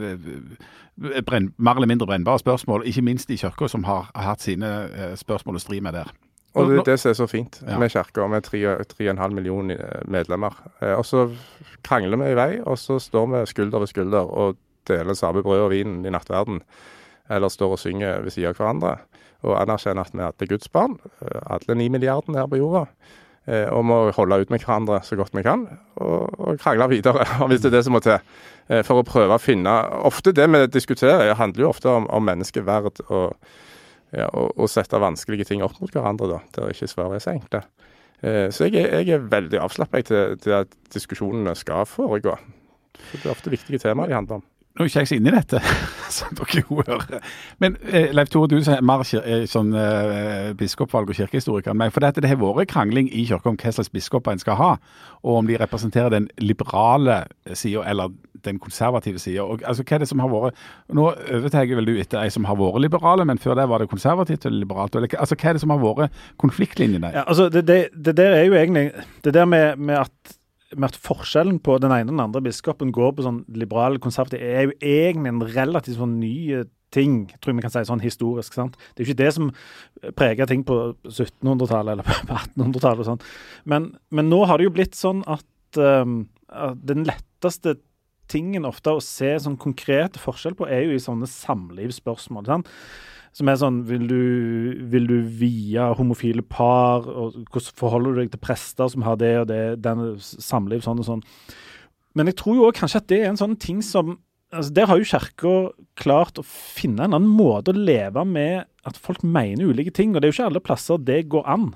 Speaker 4: mer eller mindre brennbare spørsmål, ikke minst i kirker som har hatt sine spørsmål å stri med der.
Speaker 1: Og det som er så fint med kirker, med 3,5 millioner medlemmer. Og så krangler vi i vei, og så står vi skulder ved skulder og deler samme brød og vin i nattverden, eller står og synger ved siden av hverandre, og anerkjenner at vi er alle Guds barn, alle 9 milliardene her på jorda, og må holde ut med hverandre så godt vi kan, og krangle videre, hvis det er det som må til, for å prøve å finne. Ofte det vi diskuterer handler jo ofte om menneskeverd og sette vanskelige ting opp mot hverandre, da, der ikke svaret er så enkle. Så jeg er veldig avslappet til at diskusjonene skal foregå. For det er ofte viktige temaer de handler om.
Speaker 4: Nå er ikke jeg så inne i dette, som dere jo hører. Men Leif Tore, du er mer sånn biskopvalg og kirkehistoriker enn meg, for det har vært krangling i kirka om hva slags biskoper en skal ha, og om de representerer den liberale siden eller den konservative siden. Og, altså, hva er det som har vært, nå overtar vel du etter ei som har vært liberale, men før det var det konservativt eller liberalt, eller, altså hva er det som har vært konfliktlinjene?
Speaker 2: Ja, altså det der er jo egentlig, det der med at forskjellen på den ene og den andre biskopen går på sånn liberal konservativ er jo egentlig en relativt sånn ny ting, tror jeg vi kan si sånn historisk, sant? Det er jo ikke det som preger ting på 1700-tallet eller på 1800-tallet og sånn. Men nå har det jo blitt sånn at den letteste tingen ofte å se sånn konkrete forskjell på er jo i sånne samlivsspørsmål, sant? Som er sånn, vil du vie homofile par, og hvordan forholder du deg til prester som har det og det, den samliv, sånn og sånn. Men jeg tror jo også kanskje at det er en sånn ting som, altså der har jo kirker klart å finne en annen måte å leve med at folk mener ulike ting, og det er jo ikke alle plasser det går an.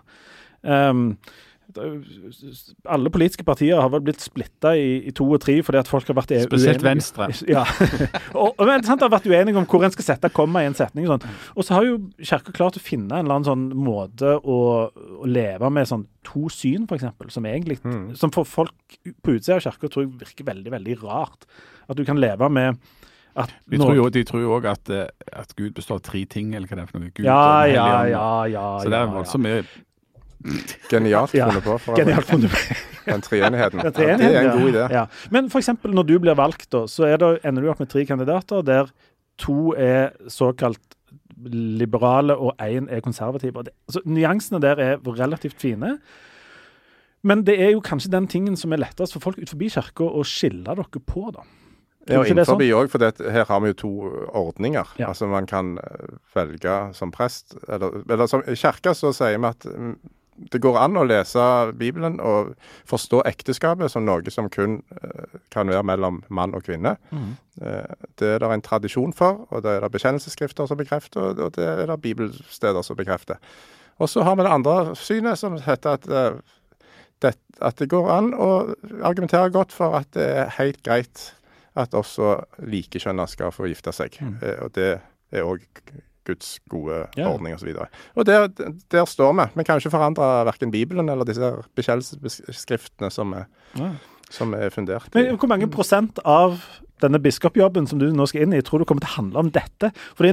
Speaker 2: Alle politiske partier har vel blitt splittet i 2 og 3 fordi at folk har vært uenige.
Speaker 4: Spesielt Venstre.
Speaker 2: Ja. Men sant, har vært uenige om hvor en skal sette komma i en setning. Og, sånn. Og så har jo kirker klart å finne en eller annen sånn måte å leve med sånn 2 syn, for eksempel, som egentlig, som for folk på utsida av kirker tror jeg virker veldig, veldig rart. At du kan leve med at
Speaker 4: de tror jo også at Gud består av 3 ting, eller hva det er for noe. Gud,
Speaker 2: ja.
Speaker 4: Så det er voldsomt mye
Speaker 1: Genialt funnet på.
Speaker 2: Genialt funnet på.
Speaker 1: Den treenigheten. Det er en god idé.
Speaker 2: Ja. Men for eksempel når du blir valgt, da, så ender du opp med 3 kandidater, der 2 er såkalt liberale og 1 er konservative. Altså, nyansene der er relativt fine, men det er jo kanskje den tingen som er lettest for folk ut forbi kirka å skille dere på, da.
Speaker 1: Ja, og innenfor også, for her har vi jo 2 ordninger.
Speaker 2: Ja.
Speaker 1: Altså man kan velge som prest, eller som i kirka så sier vi at det går an å lese Bibelen og forstå ekteskapet som noe som kun kan være mellom mann og kvinne. Det er det en tradisjon for, og det er det bekjennelsesskrifter som bekrefter, og det er det bibelsteder som bekrefter. Og så har vi det andre synet som heter at det går an å argumentere godt for at det er helt greit at også likekjønner skal få gifte seg. Og det er også Guds gode ordning og så videre. Og der står vi. Vi kan ikke forandre hverken Bibelen eller disse bekjennelsesskriftene som er fundert.
Speaker 2: Men hvor mange prosent av denne biskopjobben som du nå skal inn i, tror du kommer til å handle om dette? Fordi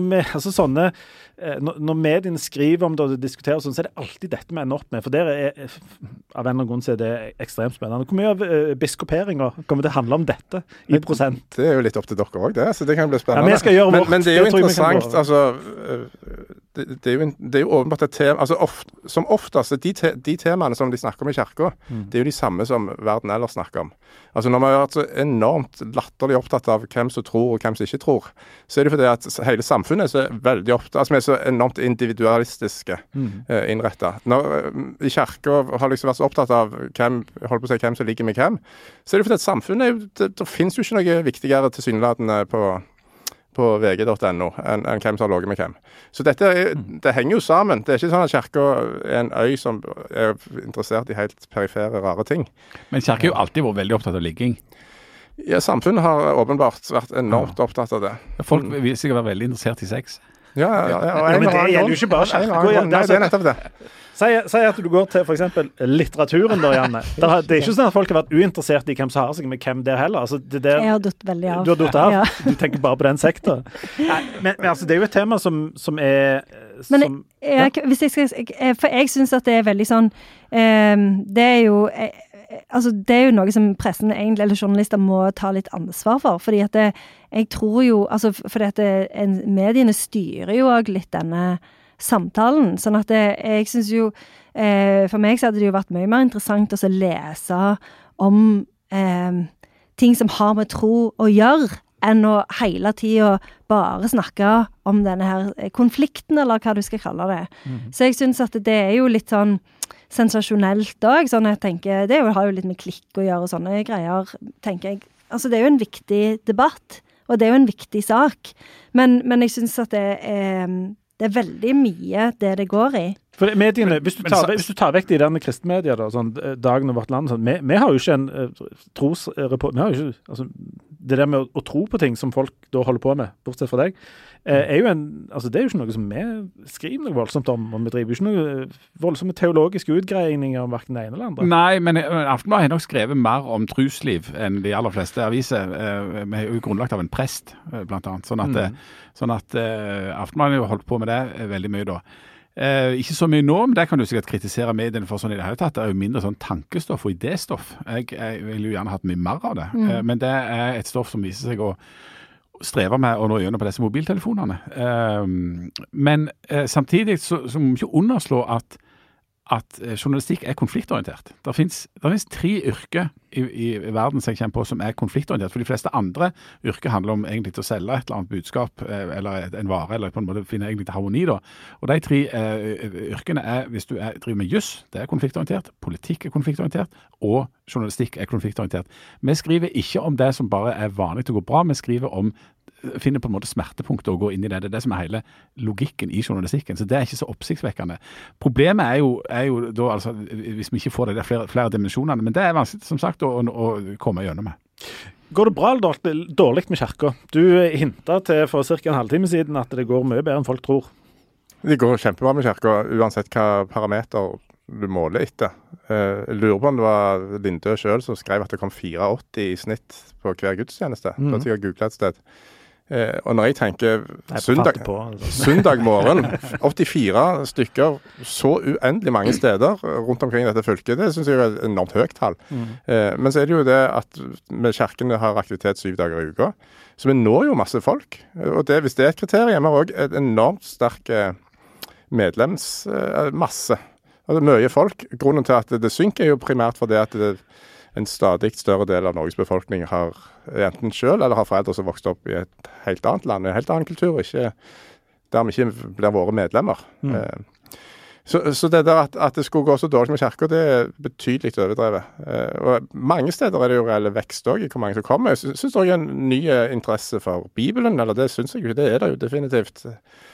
Speaker 2: når mediene skriver om det og diskuterer sånn, så er det alltid dette vi ender opp med, for der av en eller annen grunn så er det ekstremt spennende. Hvor mye av biskoperinger kommer til å handle om dette i prosent? Det
Speaker 1: er jo litt opp til dere også, det, så det kan bli spennende.
Speaker 2: Ja, vi skal gjøre vårt.
Speaker 1: Men det er jo interessant, altså det er jo åpenbart et tema, altså som oftest, de temaene som de snakker om i kirka, det er jo de samme som verden ellers snakker om. Altså når man har vært så enormt latterlig opptatt av hvem som tror og hvem som ikke tror, så er det fordi at hele samfunnet er så veldig opptatt, altså vi er så enormt individualistiske innrettet. Når i kirka har liksom vært så opptatt av hvem som ligger med hvem, så er det fordi at samfunnet, det finnes jo ikke noe viktigere tilsynelatende på vg.no enn hvem som har ligget med hvem. Så det henger jo sammen. Det er ikke sånn at kirka er en øy som er interessert i helt perifere, rare ting.
Speaker 4: Men kirka har jo alltid vært veldig opptatt av ligging.
Speaker 1: Ja, samfunnet har åpenbart vært enormt opptatt av det.
Speaker 4: Folk vil sikkert være veldig interessert i sex.
Speaker 1: Ja,
Speaker 2: men det gjelder jo ikke bare kirka.
Speaker 1: Nei, det er nettopp det.
Speaker 2: Si at du går til for eksempel litteraturen da, Janne. Det er ikke sånn at folk har vært uinteressert i hvem som har seg med hvem der heller. Altså,
Speaker 3: jeg har dødt veldig av.
Speaker 2: Du har dødt av?
Speaker 3: Ja.
Speaker 2: Du tenker bare på den sektoren. Men altså, det er jo et tema som er...
Speaker 3: hvis jeg skal... For jeg synes at det er veldig sånn... det er jo noe som pressen egentlig, eller journalister må ta litt ansvar for, fordi at jeg tror jo, altså fordi at mediene styrer jo også litt denne samtalen, sånn at jeg synes jo, for meg så hadde det jo vært mye mer interessant å lese om ting som har med tro å gjøre, enn å hele tiden bare snakke om denne her konflikten, eller hva du skal kalle det. Så jeg synes at det er jo litt sånn sensasjonelt også, sånn jeg tenker, det har jo litt med klikk å gjøre og sånne greier, tenker jeg. Altså det er jo en viktig debatt, og det er jo en viktig sak, men jeg synes at det er veldig mye det går i.
Speaker 2: For mediene, hvis du tar vekk de der med kristmedier, da, sånn Dagen og Vårt Land, sånn, vi har jo ikke en trosrapport, vi har jo ikke, altså, det der med å tro på ting som folk da holder på med, bortsett fra deg, er jo det er jo ikke noe som vi skriver noe voldsomt om, og vi driver jo ikke noe voldsomme teologiske utgreininger om hverken det ene eller andre.
Speaker 4: Nei, men Aftenbladet har nok skrevet mer om trusliv enn de aller fleste aviser. Vi er jo grunnlagt av en prest, blant annet, sånn at Aftenbladet har holdt på med det veldig mye da. Ikke så mye nå, men det kan du sikkert kritisere mediene for sånn i det hele tatt. Det er jo mindre sånn tankestoff og idéstoff. Jeg vil jo gjerne hatt mye mer av det, men det er et stoff som viser seg å streve med å nå gjennom på disse mobiltelefonene. Men samtidig så må vi ikke underslå at journalistikk er konfliktorientert. Det finnes 3 yrker i verden som jeg kjenner på som er konfliktorientert, for de fleste andre yrker handler om egentlig til å selge et eller annet budskap, eller en vare, eller på en måte finne egentlig til harmoni da. Og de 3 yrkene hvis du driver med juss, det er konfliktorientert, politikk er konfliktorientert, og journalistikk er konfliktorientert. Vi skriver ikke om det som bare er vanlig til å gå bra, vi skriver om finner på en måte smertepunkter og går inn i det. Det er det som er hele logikken i journalistikken, så det er ikke så oppsiktsvekkende. Problemet er jo da, altså, hvis vi ikke får det der flere dimensjonene, men det er vanskelig, som sagt, å komme gjennom med.
Speaker 2: Går det bra eller dårlig med kirka? Du hintet til for cirka en halvtime siden at det går mye bedre enn folk tror.
Speaker 1: Det går kjempebra med kirka, uansett hva parameter du måler etter. Jeg lurer på om det var Lindø selv som skrev at det kom 4,80 i snitt på hver gudstjeneste. Da har jeg googlet et sted. Og når jeg tenker søndag morgen, 84 stykker, så uendelig mange steder rundt omkring dette fylket, det synes jeg er et enormt høyt tall. Men så er det jo det at med kirkene har aktivitet 7 dager i uka, så vi når jo masse folk. Og hvis det er et kriterium, har også et enormt sterk medlemsmasse. Altså mye folk. Grunnen til at det synker er jo primært for det at en stadig større del av Norges befolkning har enten selv eller har foreldre som vokst opp i et helt annet land, en helt annen kultur, ikke, der vi ikke blir våre medlemmer. Så det der at det skulle gå så dårlig med kirka, det er betydelig overdrevet. Og mange steder er det jo reelle vekst også i hvor mange som kommer. Jeg synes det er en ny interesse for Bibelen, eller det synes jeg jo, det er det jo definitivt.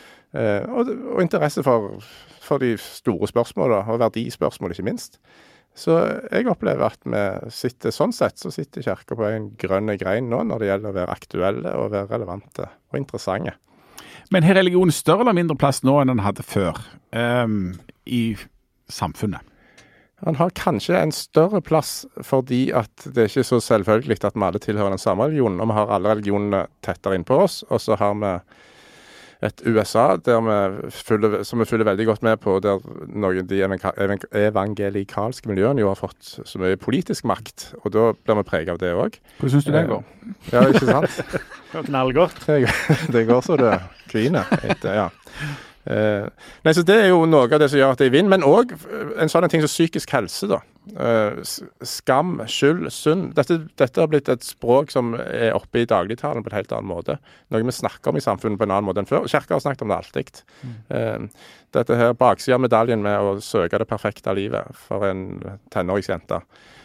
Speaker 1: Og interesse for de store spørsmålene, og verdispørsmål ikke minst. Så jeg opplever at vi sitter sånn sett, så sitter kirka på en grønn grein nå når det gjelder å være aktuelle og være relevante og interessante.
Speaker 4: Men har religionen større eller mindre plass nå enn den hadde før i samfunnet?
Speaker 1: Han har kanskje en større plass fordi at det er ikke så selvfølgelig at vi alle tilhører den samme religionen, og vi har alle religionene tettere inn på oss, og så har vi et USA som vi følger veldig godt med på, der noen de evangelikalske miljøene jo har fått så mye politisk makt, og da blir vi preget av det også.
Speaker 4: Hvordan synes du det går?
Speaker 1: Ja, ikke sant?
Speaker 2: Knallgodt.
Speaker 1: Det går så det kviner. Ja. Nei, så det jo noe av det som gjør at det vinner, men også en sånn ting som psykisk helse da. Skam, skyld, synd. Dette har blitt et språk som oppe i dagligtalen på en helt annen måte. Noe vi snakker om i samfunnet på en annen måte enn før. Kirken har snakket om det alltid. Dette her baksiden av medaljen med å søke det perfekte livet for en tenåringsjente.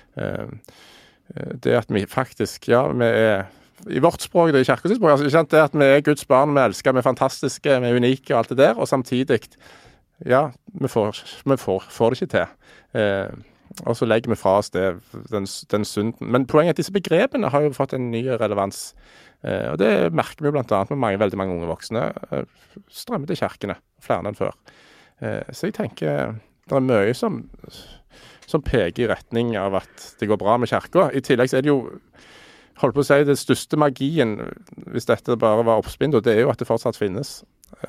Speaker 1: Det at vi faktisk, vi i vårt språk, det i kirkens språk, altså, det at vi Guds barn, vi elsker, vi unike, vi unike og alt det der, og samtidig, vi får det ikke til. Og så legger vi fra oss den synden. Men poenget er at disse begrepene har jo fått en ny relevans. Og det merker vi blant annet med veldig mange unge voksne strømmer til kirkene, flere enn før. Så jeg tenker, det mye som peker i retning av at det går bra med kirken. I tillegg så det jo holdt på å si, det største magien, hvis dette bare var oppspinn, det jo at det fortsatt finnes.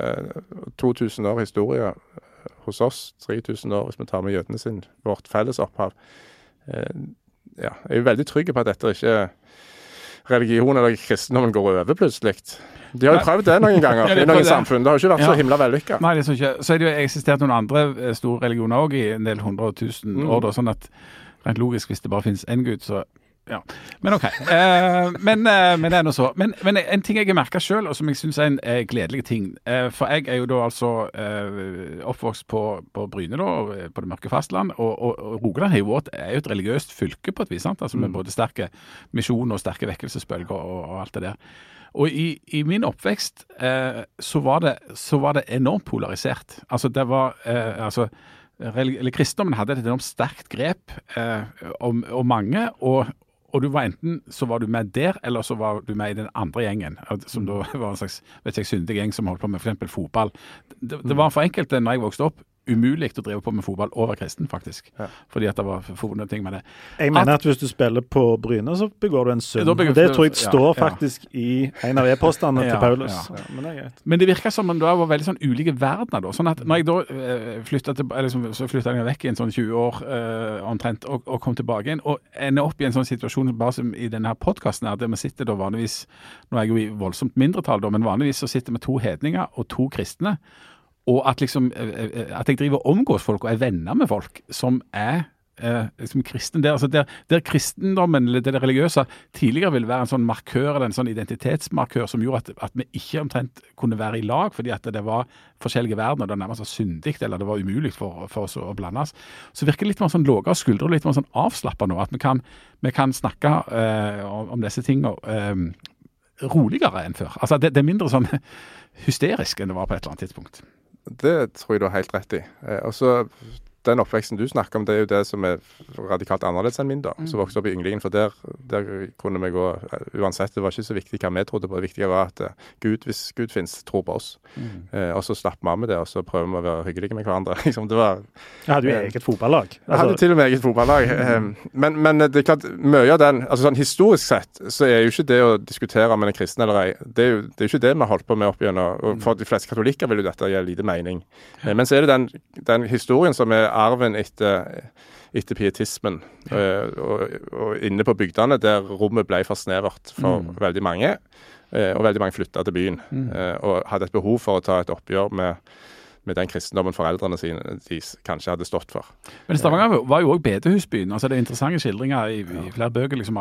Speaker 1: 2000 år historie hos oss, 3000 år hvis vi tar med jødene sin, vårt felles opphav. Jeg jo veldig trygg på at dette ikke religion eller kristendommen går over plutselig. De har jo prøvd det noen ganger i noen samfunn. Det har jo ikke vært så himla vellykket.
Speaker 4: Nei, det er ikke. Så det jo eksistert noen andre store religioner også i en del 100 000 år, da, sånn at rent logisk, hvis det bare finnes en Gud, så ja, men ok. Men det noe så. Men en ting jeg har merket selv, og som jeg synes en gledelig ting, for jeg jo da altså oppvokst på Bryne da, på det mørke fastland, og Rogaland jo et religiøst fylke på et vis, sant? Altså med både sterke misjon og sterke vekkelsesbølger og alt det der. Og i min oppvekst så var det enormt polarisert. Altså det var kristendommen hadde et enormt sterkt grep om mange, og du var enten så var du med der, eller så var du med i den andre gjengen, som da var en slags syndig gjeng som holdt på med for eksempel fotball. Det var for enkelte, når jeg vokste opp, umulig å drive på med fotball over kristen, faktisk. Ja. Fordi at det var forbundet ting med det.
Speaker 2: Jeg mener at hvis du spiller på Bryne, så begår du en synd. Og det tror jeg står faktisk i en av e-postene til Paulus. Ja.
Speaker 4: Men det virker som om det var veldig sånn ulike verdener da. Sånn at når jeg da flyttet jeg vekk i en sånn 20 år omtrent, og kom tilbake igjen, og ender opp i en sånn situasjon bare som i denne podcasten her, der vi sitter da vanligvis, nå jeg jo i voldsomt mindretall da, men vanligvis så sitter vi 2 hedninger og 2 kristne, og at at jeg driver og omgås folk og venner med folk som liksom kristen der, altså der kristendommen eller det religiøse tidligere ville være en sånn markør eller en sånn identitetsmarkør som gjorde at vi ikke omtrent kunne være i lag fordi at det var forskjellige verdener, det nærmest var syndigt eller det var umulig for oss å blandes. Så virker det litt mer sånn lavere skuldre og litt mer sånn avslappet nå, at vi kan snakke om disse tingene roligere enn før. Altså det mindre sånn hysterisk enn det var på et eller annet tidspunkt.
Speaker 1: Det tror jeg du har helt rett i. Og så den oppveksten du snakker om, det jo det som radikalt annerledes enn min da. Så vokste opp i Ynglingen, for der kunne vi gå, uansett, det var ikke så viktig hva vi trodde på. Det viktige var at hvis Gud finnes, tror på oss. Og så slapp vi av med det, og så prøver vi å være hyggelige med hverandre. Det var...
Speaker 2: Jeg hadde jo eget fotballag.
Speaker 1: Jeg hadde til og med eget fotballag. Men det klart, mye av den, altså sånn historisk sett, så jo ikke det å diskutere om en kristen eller ei. Det jo ikke det vi har holdt på med opp igjennom. Og for de fleste katolikker vil jo dette gi lite mening. Men så det den historien som arven etter pietismen og inne på bygdene der rommet ble for snevert for veldig mange, og veldig mange flyttet til byen og hadde et behov for å ta et oppgjør med den kristendommen foreldrene sine de kanskje hadde stått for.
Speaker 4: Men Stavanger var jo også bedehusbyen, altså det interessante skildringer i flere bøker liksom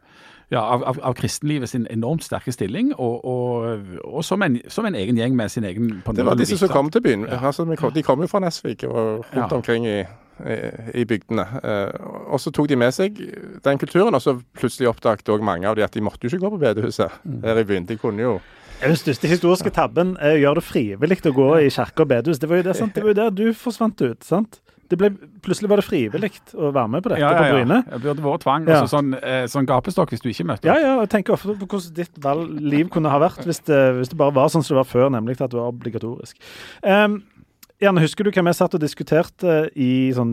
Speaker 4: av kristenlivet sin enormt sterke stilling, og som en egen gjeng med sin egen...
Speaker 1: Det var disse som kom til byen. Altså, de kom jo fra Nesvik og rundt omkring i bygdene. Og så tok de med seg den kulturen, og så plutselig oppdaget også mange av de at de måtte jo ikke gå på bedehuset her i byen. De kunne jo...
Speaker 2: Den største historiske tabben gjør det frivillig å gå i kirke og bedehus. Det var jo det, sant? Det var jo der du forsvant ut, sant? Plutselig var det frivillig å være med på dette på Bryne.
Speaker 4: Ja, det burde vært tvang. Altså sånn gapestokk hvis du ikke møtte.
Speaker 2: Ja, jeg tenker ofte på hvordan ditt liv kunne ha vært hvis det bare var sånn som det var før, nemlig at det var obligatorisk. Gjerne, husker du hva vi satt og diskuterte i sånn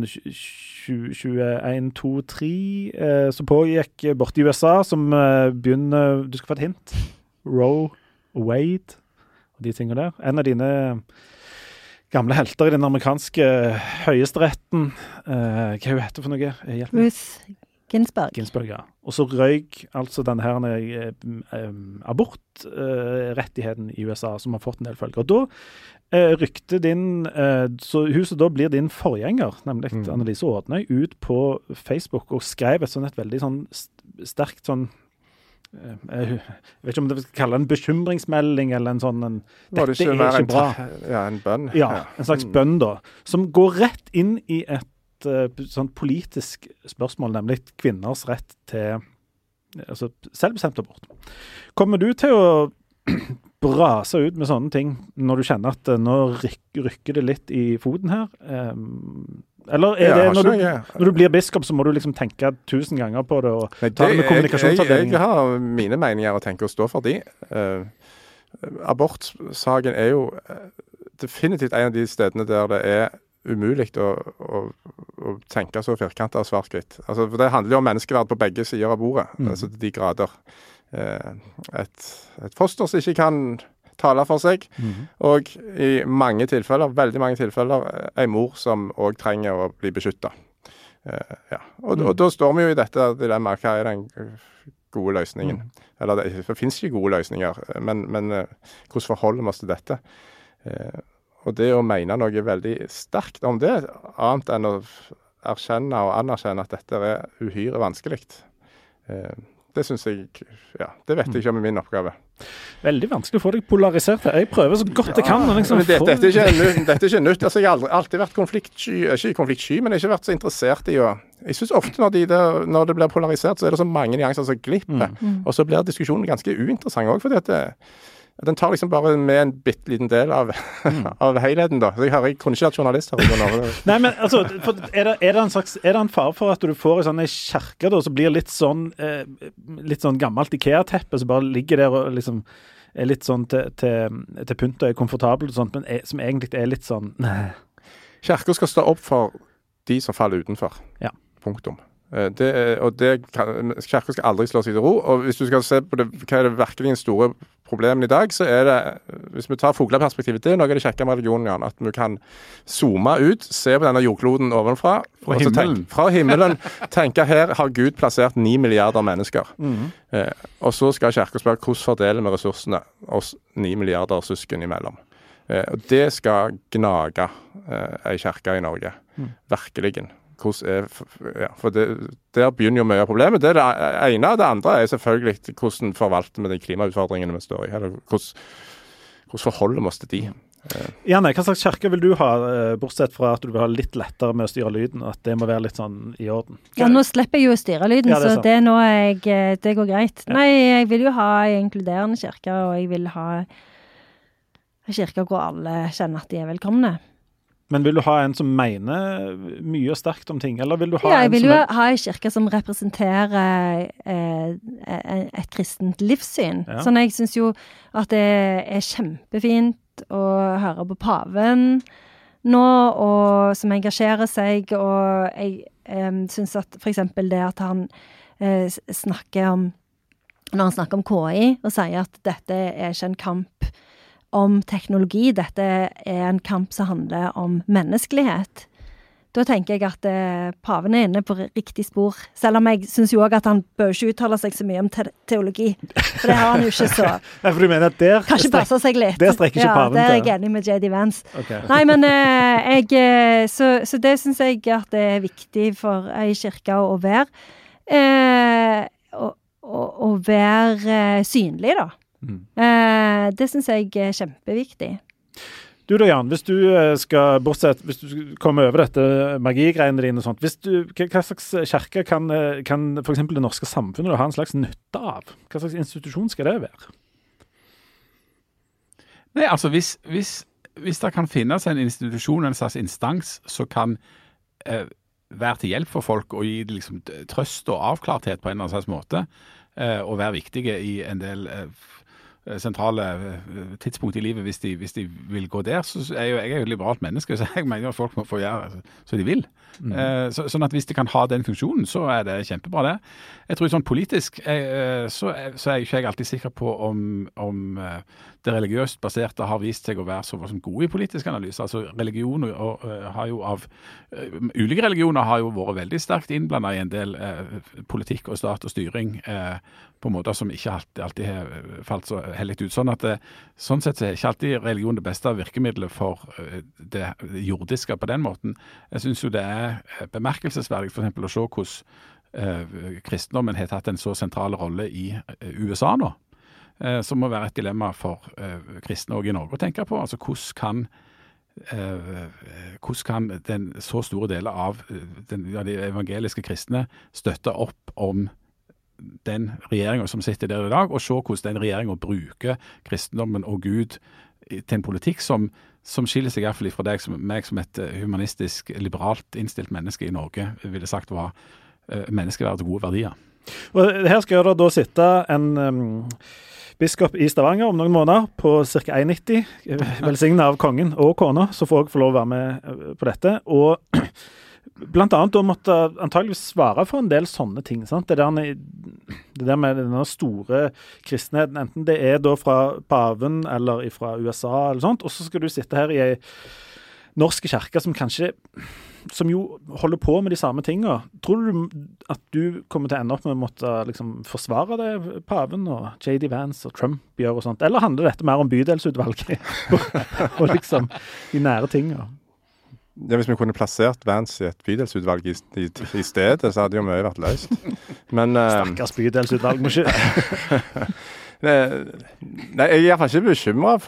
Speaker 2: 21, 2, 3, som pågikk borte i USA, som begynner, du skal få et hint, Roe, Wade, og de tingene der. En av dine gamle helter i den amerikanske høyesteretten. Hva hun heter for noe?
Speaker 3: Ruth Ginsburg.
Speaker 2: Ginsburg, ja. Og så røyk altså denne her abortrettigheten i USA, som har fått en del følger. Og da rykte så hun som da blir din forgjenger, nemlig Annelise Ådnøy, ut på Facebook og skrev et veldig sånn sterkt sånn jeg vet ikke om det skal kalle en bekymringsmelding eller en sånn dette er ikke bra.
Speaker 1: Ja, en bønn.
Speaker 2: Ja, en slags bønn da, som går rett inn i et sånn politisk spørsmål, nemlig kvinners rett til selvbestemt abort. Kommer du til å brase ut med sånne ting når du kjenner at nå rykker det litt i foten her? Eller er det når du blir biskop, så må du liksom tenke 1000 ganger på det og ta det med kommunikasjonsavdelingen?
Speaker 1: Jeg har mine meninger å tenke og stå for de. Abortsaken er jo definitivt en av de stedene der det er umulig å tenke så firkantet og svart-hvitt. Altså, for det handler jo om menneskeverd på begge sider av bordet, altså til de grader. Et foster som ikke kan tale for seg, og i mange tilfeller, veldig mange tilfeller, en mor som også trenger å bli beskyttet. Og da står vi jo i dette dilemmaet, hva er den gode løsningen? Eller det finnes ikke gode løsninger, men hvordan forholder vi oss til dette? Og det å mene noe veldig sterkt om det, annet enn å erkjenne og anerkjenne at dette er uhyre vanskelig. Det synes jeg, det vet jeg ikke om er min oppgave.
Speaker 2: Veldig vanskelig å få deg polarisert. Jeg prøver så godt jeg kan. Liksom,
Speaker 1: dette er ikke nytt. Altså, jeg har alltid vært konfliktsky, men jeg har ikke vært så interessert i å... Jeg synes ofte når det blir polarisert, så er det så mange nyanser som glipper. Og så blir diskusjonen ganske uinteressant også, fordi at den tar liksom bare med en bitteliten del av helheten da. Så jeg kunne ikke vært journalist her.
Speaker 2: Nei, men altså, er det en fare for at du får i sånne kjerker da, så blir litt sånn gammelt IKEA-teppe, som bare ligger der og liksom er litt sånn til pynt og er komfortabelt og sånt, men som egentlig er litt sånn...
Speaker 1: Kjerker skal stå opp for de som faller utenfor. Ja. Punktum. Kjerker skal aldri slå seg til ro, og hvis du skal se på hva er det virkelig store problemet i dag, så er det, hvis vi tar fugleperspektivet, det er noe av det kjekke med religionen, Jan, at vi kan zoome ut, se på denne jordkloden ovenfra, fra himmelen, tenke her har Gud plassert 9 milliarder mennesker. Og så skal Kjerker spørre hvordan fordeler vi ressursene oss 9 milliarder søsken imellom. Og det skal gnage ei kjerke i Norge. Virkeligen. For der begynner jo mye av problemet. Det er det ene, og det andre er selvfølgelig hvordan forvalter vi de klimautfordringene vi står i. Eller hvordan forholder vi oss til de.
Speaker 2: Janne, hva slags kjerke vil du ha, bortsett fra at du vil ha litt lettere med å styre lyden, at det må være litt sånn i orden?
Speaker 3: Ja, nå slipper jeg jo å styre lyden, så det er nå det går greit. Nei, jeg vil jo ha inkluderende kjerke, og jeg vil ha en kjerke hvor alle kjenner at de er velkomne.
Speaker 2: Men vil du ha en som mener mye og sterkt om ting, eller vil du ha
Speaker 3: jeg vil jo ha en kirke som representerer et kristent livssyn. Ja. Sånn jeg synes jo at det er kjempefint å høre på paven nå, og som engasjerer seg, og jeg synes at for eksempel det at han snakker om, når han snakker om KI, og sier at dette er ikke en kamp om teknologi, dette er en kamp som handler om menneskelighet. Da tenker jeg at paven er inne på riktig spor, selv om jeg synes jo også at han bør ikke uttale seg så mye om teologi, for det har han jo ikke så...
Speaker 2: Nei, for du mener at
Speaker 3: kanskje passer seg litt.
Speaker 2: Der strekker ikke paven til.
Speaker 3: Ja, der er jeg enig med J.D. Vance. Okay. Nei, men så det synes jeg at det er viktig for en kirke å være, å være synlig da. Det synes jeg er kjempeviktig.
Speaker 2: Du da, Jan, hvis du skal hvis du kommer over dette magigreiene dine og sånt, hva slags kjerke kan for eksempel det norske samfunnet ha en slags nytte av? Hva slags institusjon skal det være?
Speaker 4: Nei, altså hvis det kan finnes en institusjon, en slags instans, som kan være til hjelp for folk og gi liksom, trøst og avklarthet på en eller annen slags måte, og være viktige i en del sentrale tidspunkt i livet hvis de vil gå der, så jeg jo liberalt menneske, så jeg mener at folk må få gjøre så de vil. Sånn at hvis de kan ha den funksjonen, så er det kjempebra det. Jeg tror sånn politisk så er ikke jeg alltid sikker på om det religiøst baserte har vist seg å være så gode i politiske analyser. Altså religion har jo ulike religioner har jo vært veldig sterkt innblandet i en del politikk og stat og styring på måter som ikke alltid har falt så hellig ut. Sånn sett så er ikke alltid religion det beste virkemidlet for det jordiske på den måten. Jeg synes jo det er bemerkelsesverdig for eksempel å se hvordan kristendommen har tatt en så sentral rolle i USA nå, som må være et dilemma for kristne også i Norge å tenke på. Altså hvordan kan den så store delen av de evangeliske kristne støtte opp om den regjeringen som sitter der i dag, og se hvordan den regjeringen bruker kristendommen og Gud til en politikk som skiller seg i hvert fall fra meg som et humanistisk, liberalt innstilt menneske i Norge, ville sagt var menneskeverd og gode verdier.
Speaker 2: Og her skal det da sitte en biskop i Stavanger om noen måneder på ca. 1,90, velsignet av kongen og kona, så får jeg få lov å være med på dette. Og blant annet da måtte antageligvis svare for en del sånne ting. Sant? Det der med denne store kristenheten, enten det er da fra paven eller fra USA eller sånt, og så skal du sitte her i en norsk kirke som jo holder på med de samme tingene. Tror du at du kommer til å ende opp med å måtte liksom forsvare det paven og J.D. Vance og Trump gjør og sånt? Eller handler dette mer om bydelsutvalget og liksom de nære tingene?
Speaker 1: Ja, hvis vi kunne plassert Vance i et bydelsutvalg i stedet, så hadde jo mye vært løst. Men,
Speaker 2: stakkars bydelsutvalg, må ikke...
Speaker 1: Nei, jeg er i hvert fall ikke bekymret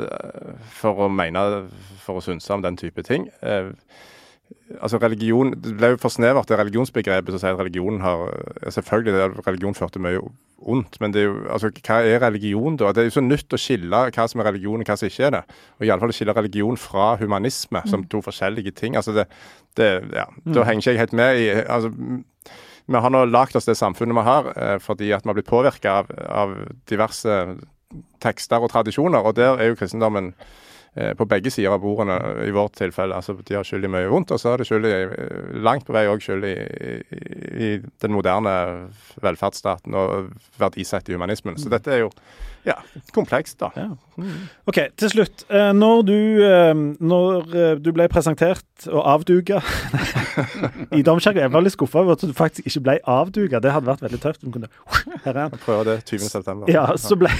Speaker 1: for å synse om den type ting. Altså religion, det ble jo for snevert det religionsbegrepet som sier at religion selvfølgelig religion førte mye ondt, men det er jo, altså hva er religion da? Det er jo så nytt å skille hva som er religion og hva som ikke er det. Og i alle fall å skille religion fra humanisme som to forskjellige ting. Altså da henger ikke jeg helt med i, altså vi har nå lagt oss det samfunnet vi har, fordi at vi har blitt påvirket av diverse tekster og tradisjoner, og der er jo kristendommen på begge sider av bordene i vårt tilfelle. Altså, de har skyld i mye vondt, og så er det skyld langt på vei også skyld i den moderne velferdsstaten og verdisett i humanismen. Så dette er jo komplekst da. Ja.
Speaker 2: Ok, til slutt. Når du ble presentert og avduget i Domkirken, jeg var litt skuffet over at du faktisk ikke ble avduget. Det hadde vært veldig tøft. Her er han.
Speaker 1: Jeg prøver det 20. september.
Speaker 2: Ja,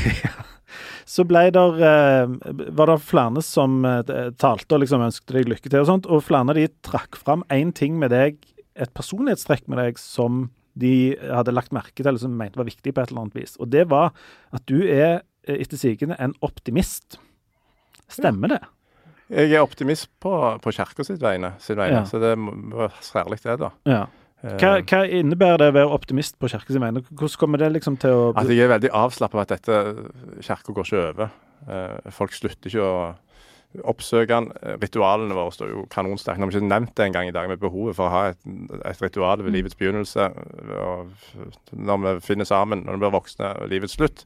Speaker 2: så var det flere som talte og liksom ønsket deg lykke til og sånt, og flere de trakk fram en ting med deg, et personlighetstrekk med deg som de hadde lagt merke til, eller som mente var viktig på et eller annet vis. Og det var at du er etter sigende en optimist. Stemmer det?
Speaker 1: Jeg er optimist på kirken sitt vegne,
Speaker 2: ja.
Speaker 1: Så det var særlig det da.
Speaker 2: Ja. Hva innebærer det å være optimist på kirken sin vegne? Hvordan kommer det liksom til å...
Speaker 1: Altså, jeg er veldig avslappet av at kirken går ikke over. Folk slutter ikke å oppsøke den. Ritualene våre står jo kanonsterkt. Nå har vi ikke nevnt det en gang i dag med behovet for å ha et ritual ved livets begynnelse, og når vi finner sammen, når vi blir voksne og livets slutt,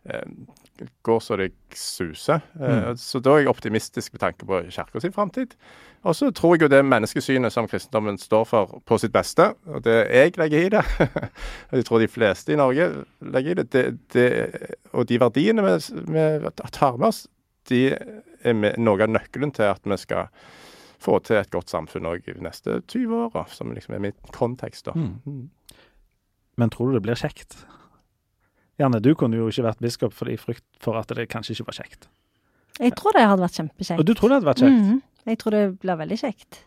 Speaker 1: går så det suser. Så da er jeg optimistisk med tanke på kirken sin fremtid. Og så tror jeg jo det menneskesynet som kristendommen står for på sitt beste, og det jeg legger i det, og jeg tror de fleste i Norge legger i det, og de verdiene vi tar med oss, de er noe av nøkkelen til at vi skal få til et godt samfunn også i de neste 20 årene, som liksom er min kontekst da.
Speaker 2: Men tror du det blir kjekt? Janne, du kunne jo ikke vært biskop fordi frykt for at det kanskje ikke var kjekt.
Speaker 3: Jeg tror det hadde vært kjempekjekt.
Speaker 2: Og du tror det hadde vært kjekt?
Speaker 3: Jeg tror det blir veldig kjekt.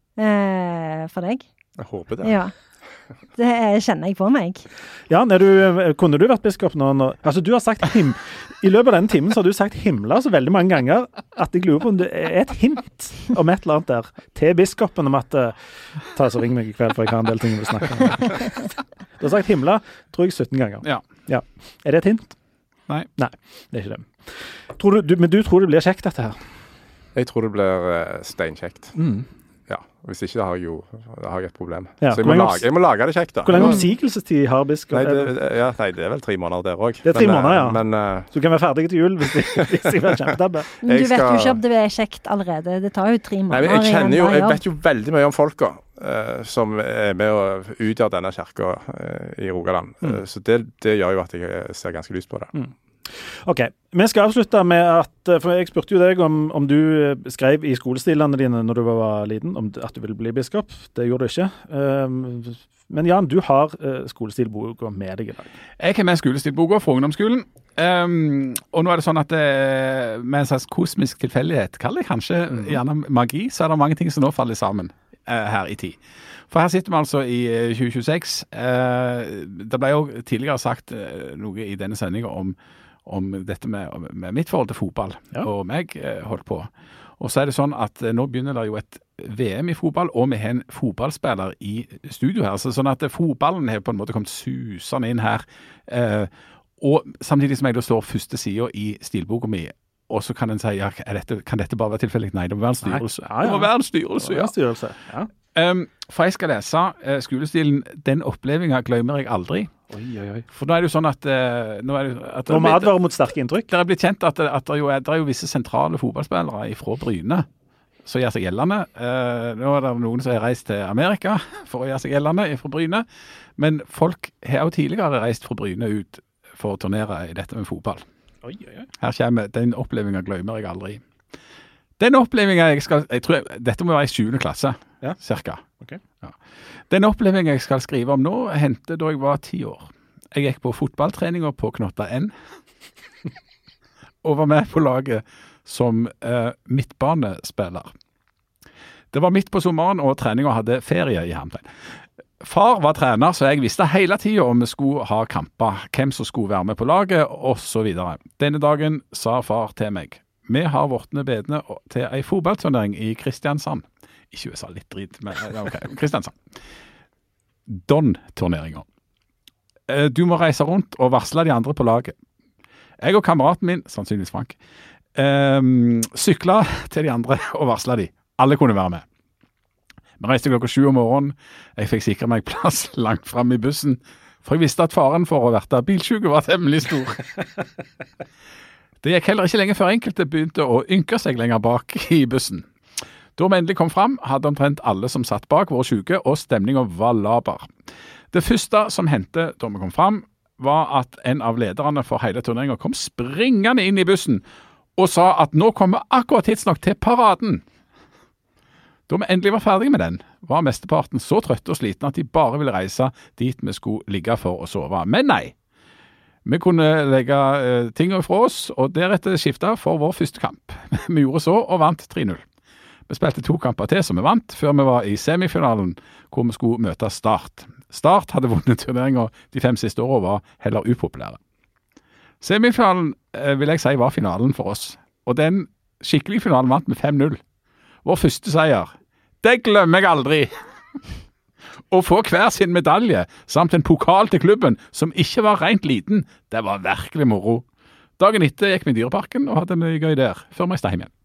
Speaker 3: For deg.
Speaker 1: Jeg håper det.
Speaker 3: Ja. Det kjenner jeg på meg.
Speaker 2: Ja, kunne du vært biskop nå? Altså, du har sagt i løpet av denne timen så har du sagt himla så veldig mange ganger at jeg lurer på om det er et hint om et eller annet der til biskopen om at ta så ring meg i kveld for jeg har en del ting å snakke om. Du har sagt himla, tror jeg 17 ganger.
Speaker 4: Ja.
Speaker 2: Er det et hint?
Speaker 4: Nei.
Speaker 2: Nei, det er ikke det. Men du tror det blir kjekt dette her?
Speaker 1: Jeg tror det blir steinkjekt. Ja, hvis ikke da har jeg et problem.
Speaker 2: Ja,
Speaker 1: så jeg må lage det kjekt da.
Speaker 2: Hvor lenge oppsigelsestid har biskop?
Speaker 1: Nei, det er vel 3 måneder der også.
Speaker 2: Det er 3 måneder, ja.
Speaker 1: Men,
Speaker 2: så du kan være ferdig til jul hvis jeg var kjempetabbe.
Speaker 3: Men du vet jo ikke om det er kjekt allerede. Det tar jo 3 måneder.
Speaker 1: Nei, jeg vet jo veldig mye om folka som er med å utgjøre denne kirken i Rogaland. Så det gjør jo at jeg ser ganske lyst på det.
Speaker 2: Ok, vi skal avslutte med at, for jeg spurte jo deg om du skrev i skolestilene dine når du var liten, om at du ville bli biskop. Det gjorde du ikke. Men Jan, du har skolestilboka med deg i dag.
Speaker 4: Jeg har med skolestilboka fra ungdomsskolen. Og nå er det sånn at med en slags kosmisk tilfeldighet, kaller jeg kanskje gjerne magi, så er det mange ting som nå faller sammen her i tid. For her sitter vi altså i 2026. Det ble jo tidligere sagt noe i denne sendingen om dette med mitt forhold til fotball, og meg holdt på. Og så er det sånn at nå begynner det jo et VM i fotball, og vi har en fotballspiller i studio her. Sånn at fotballen har på en måte kommet susende inn her. Og samtidig som jeg da står første siden i stilboka mi, og så kan en si, kan dette bare være tilfeldig? Nei, det må være en styrelse. Det må være en styrelse,
Speaker 2: ja.
Speaker 4: For jeg skal lese skolestilen «Den opplevelsen glemmer jeg aldri».
Speaker 2: Oi.
Speaker 4: For nå er det jo sånn at
Speaker 2: må vi advare mot sterke inntrykk?
Speaker 4: Det er blitt kjent at det er jo visse sentrale fotballspillere fra Bryne som gjør seg gjeldende. Nå er det noen som har reist til Amerika for å gjøre seg gjeldende fra Bryne, men folk har jo tidligere reist fra Bryne ut for å turnere i dette med fotball.
Speaker 2: Oi.
Speaker 4: Her kommer «Den opplevelsen glemmer jeg aldri». Den opplevelsen dette må være i 7. klasse, cirka.
Speaker 2: Okay.
Speaker 4: Ja. Den opplevelsen jeg skal skrive om nå, hendte da jeg var 10 år. Jeg gikk på fotballtreninger på Knotta N, og var med på laget som midtbanespiller. Det var midt på sommeren, og treninger hadde ferie i Hamdrein. Far var trener, så jeg visste hele tiden om vi skulle ha kamper, hvem som skulle være med på laget, og så videre. Denne dagen sa far til meg, vi har vortne bedne til en fotballturnering i Kristiansand. Ikke USA, litt drit, men Kristiansand. Don-turneringer. Du må reise rundt og varsle de andre på laget. Jeg og kameraten min, sannsynligvis Frank, sykla til de andre og varsla de. Alle kunne være med. Vi reiste klokka 7 om morgenen. Jeg fikk sikre meg plass langt frem i bussen, for jeg visste at faren for å verte bilsjuke var temmelig stor. Det gikk heller ikke lenge før enkelte begynte å ynke seg lenger bak i bussen. Da vi endelig kom frem, hadde omtrent alle som satt bak våre syke, og stemningen var laber. Det første som hendte da vi kom frem, var at en av lederne for hele turneringen kom springende inn i bussen og sa at nå kommer akkurat tidsnok til paraden. Da vi endelig var ferdige med den, var mesteparten så trøtte og slitne at de bare ville reise dit vi skulle ligge for å sove. Men nei! Vi kunne legge tingene fra oss, og deretter skifte for vår første kamp. Vi gjorde så, og vant 3-0. Vi spilte 2 kamper til som vi vant, før vi var i semifinalen, hvor vi skulle møte Start. Start hadde vunnet turneringer de 5 siste årene, og var heller upopulære. Semifinalen, vil jeg si, var finalen for oss. Og den skikkelige finalen vant med 5-0. Vår første seier. Det glemmer jeg aldri! Å få hver sin medalje, samt en pokal til klubben, som ikke var rent liten, det var virkelig moro. Dagen etter gikk vi i dyreparken og hadde mye gøy der, før vi reiste hjem igjen.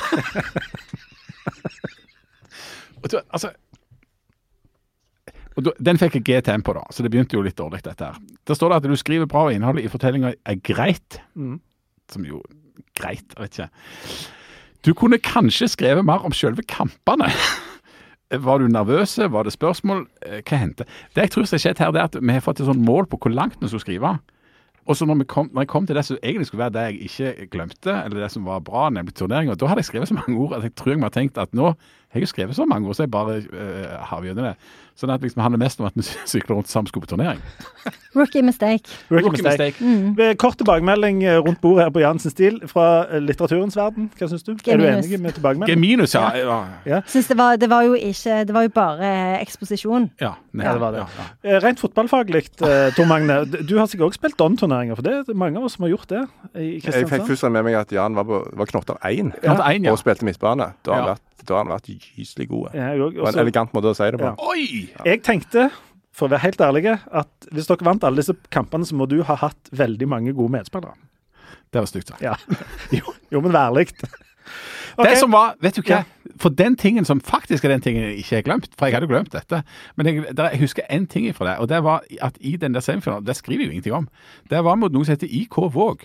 Speaker 4: Den fikk jeg GTM på da, så det begynte jo litt dårlig dette her. Der står det at du skriver bra, og innholdet i fortellingen er greit. Som jo, greit, jeg vet ikke. Du kunne kanskje skrevet mer om selve kampene. Var du nervøse? Var det spørsmål? Hva hendte? Det jeg tror som har skjedd her, det er at vi har fått et sånt mål på hvor langt vi skulle skrive. Og så når jeg kom til det som egentlig skulle være det jeg ikke glemte, eller det som var bra, nemlig turneringer, da hadde jeg skrevet så mange ord at jeg tror jeg må ha tenkt at nå har jeg jo skrevet så mange ord, så jeg bare har vi gjør det. Sånn at liksom handler mest om at vi sykler rundt sammen sko på turnering.
Speaker 3: Rookie mistake.
Speaker 2: Kort tilbakemelding rundt bordet her på Jansen Stil fra litteraturens verden. Hva synes du?
Speaker 3: G-minus.
Speaker 2: Er du enig med tilbakemelding?
Speaker 4: G-minus, ja.
Speaker 3: Synes det var jo bare eksposisjon.
Speaker 2: Ja, det var det. Ja. Rent fotballfaglig, Tor Magne, du har sikkert også spilt Don-turneringer, for det er mange av oss som har gjort det i Kristiansand.
Speaker 1: Jeg fikk først med meg at Jan var Knotter 1
Speaker 4: og
Speaker 1: spilte midtbane. Da har han vært gyselig gode. Og en elegant måte å si det på.
Speaker 2: Ja. Oi! Jeg tenkte, for å være helt ærlig, at hvis dere vant alle disse kampene, så må du ha hatt veldig mange gode medspillere.
Speaker 4: Det var stygt sagt.
Speaker 2: Ja. Jo, men værligt.
Speaker 4: Okay. Det som var, vet du hva, for den tingen som faktisk er den tingen jeg ikke har glemt, for jeg hadde glemt dette, men jeg husker en ting fra det, og det var at i den der semifinalen, det skriver jeg jo ingenting om, det var mot noe som heter IK Våg.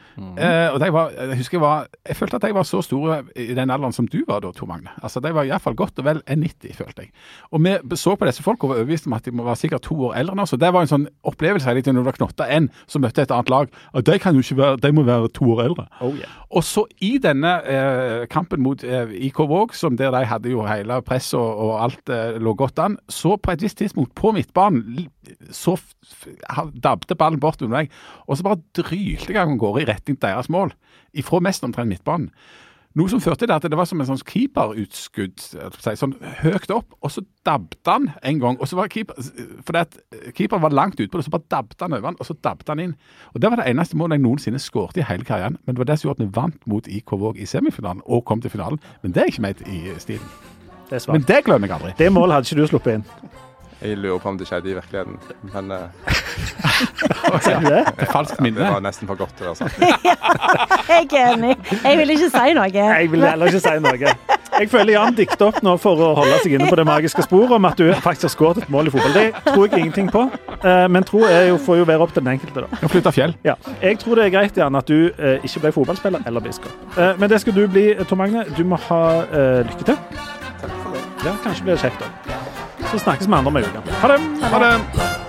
Speaker 4: Og jeg husker jeg følte at jeg var så stor i den alderen som du var da, Tor Magne. Altså, de var i hvert fall godt og vel 1,90, følte jeg. Og vi så på disse folk og var overbevist om at de må være sikkert 2 år eldre nå, så det var en sånn opplevelse hele tiden når det var knotta en som møtte et annet lag. Og de kan jo ikke være, de må være 2 år eldre.
Speaker 2: Oh, yeah.
Speaker 4: Og så i denne kampen mot IK Våg, som der de hadde jo hele press og alt lå godt an, så på et visst tidspunkt på midtbanen, så dabbte ballen bort under meg, og så bare drylte jeg går i retning deres mål, ifra mest omtrent midtbanen. Noe som førte til at det var som en sånn keeperutskudd, sånn høyt opp, og så dabbte han en gang, og så var keeper var langt ut på det, så bare dabbte han over han, og så dabbte han inn. Og det var det eneste målet jeg noensinne skåret i hele karrieren, men det var det som gjorde at vi vant mot IK Våg i semifinalen, og kom til finalen. Men det er ikke med i stilen. Men det glemmer jeg aldri.
Speaker 2: Det målet hadde ikke du sluppet inn.
Speaker 1: Jeg lurer på om det skjedde i virkeligheten, men
Speaker 2: det
Speaker 4: er falskt minne.
Speaker 1: Det var nesten for godt til å være sant.
Speaker 3: Jeg er enig. Jeg vil ikke si noe.
Speaker 2: Jeg vil heller ikke si noe. Jeg føler Jan dikter opp nå for å holde seg inne på det magiske sporet om at du faktisk har skåret et mål i fotball. Det tror jeg ingenting på, men tro får jo være opp til den enkelte da.
Speaker 4: Og flytte fjell.
Speaker 2: Ja. Jeg tror det er greit, Jan, at du ikke ble fotballspiller eller biskop. Men det skal du bli, Tor Magne. Du må ha lykke til.
Speaker 1: Takk for det.
Speaker 2: Ja, kanskje blir det kjekt da. Så snakkes vi andre med uka. Ha det!
Speaker 4: Ha det!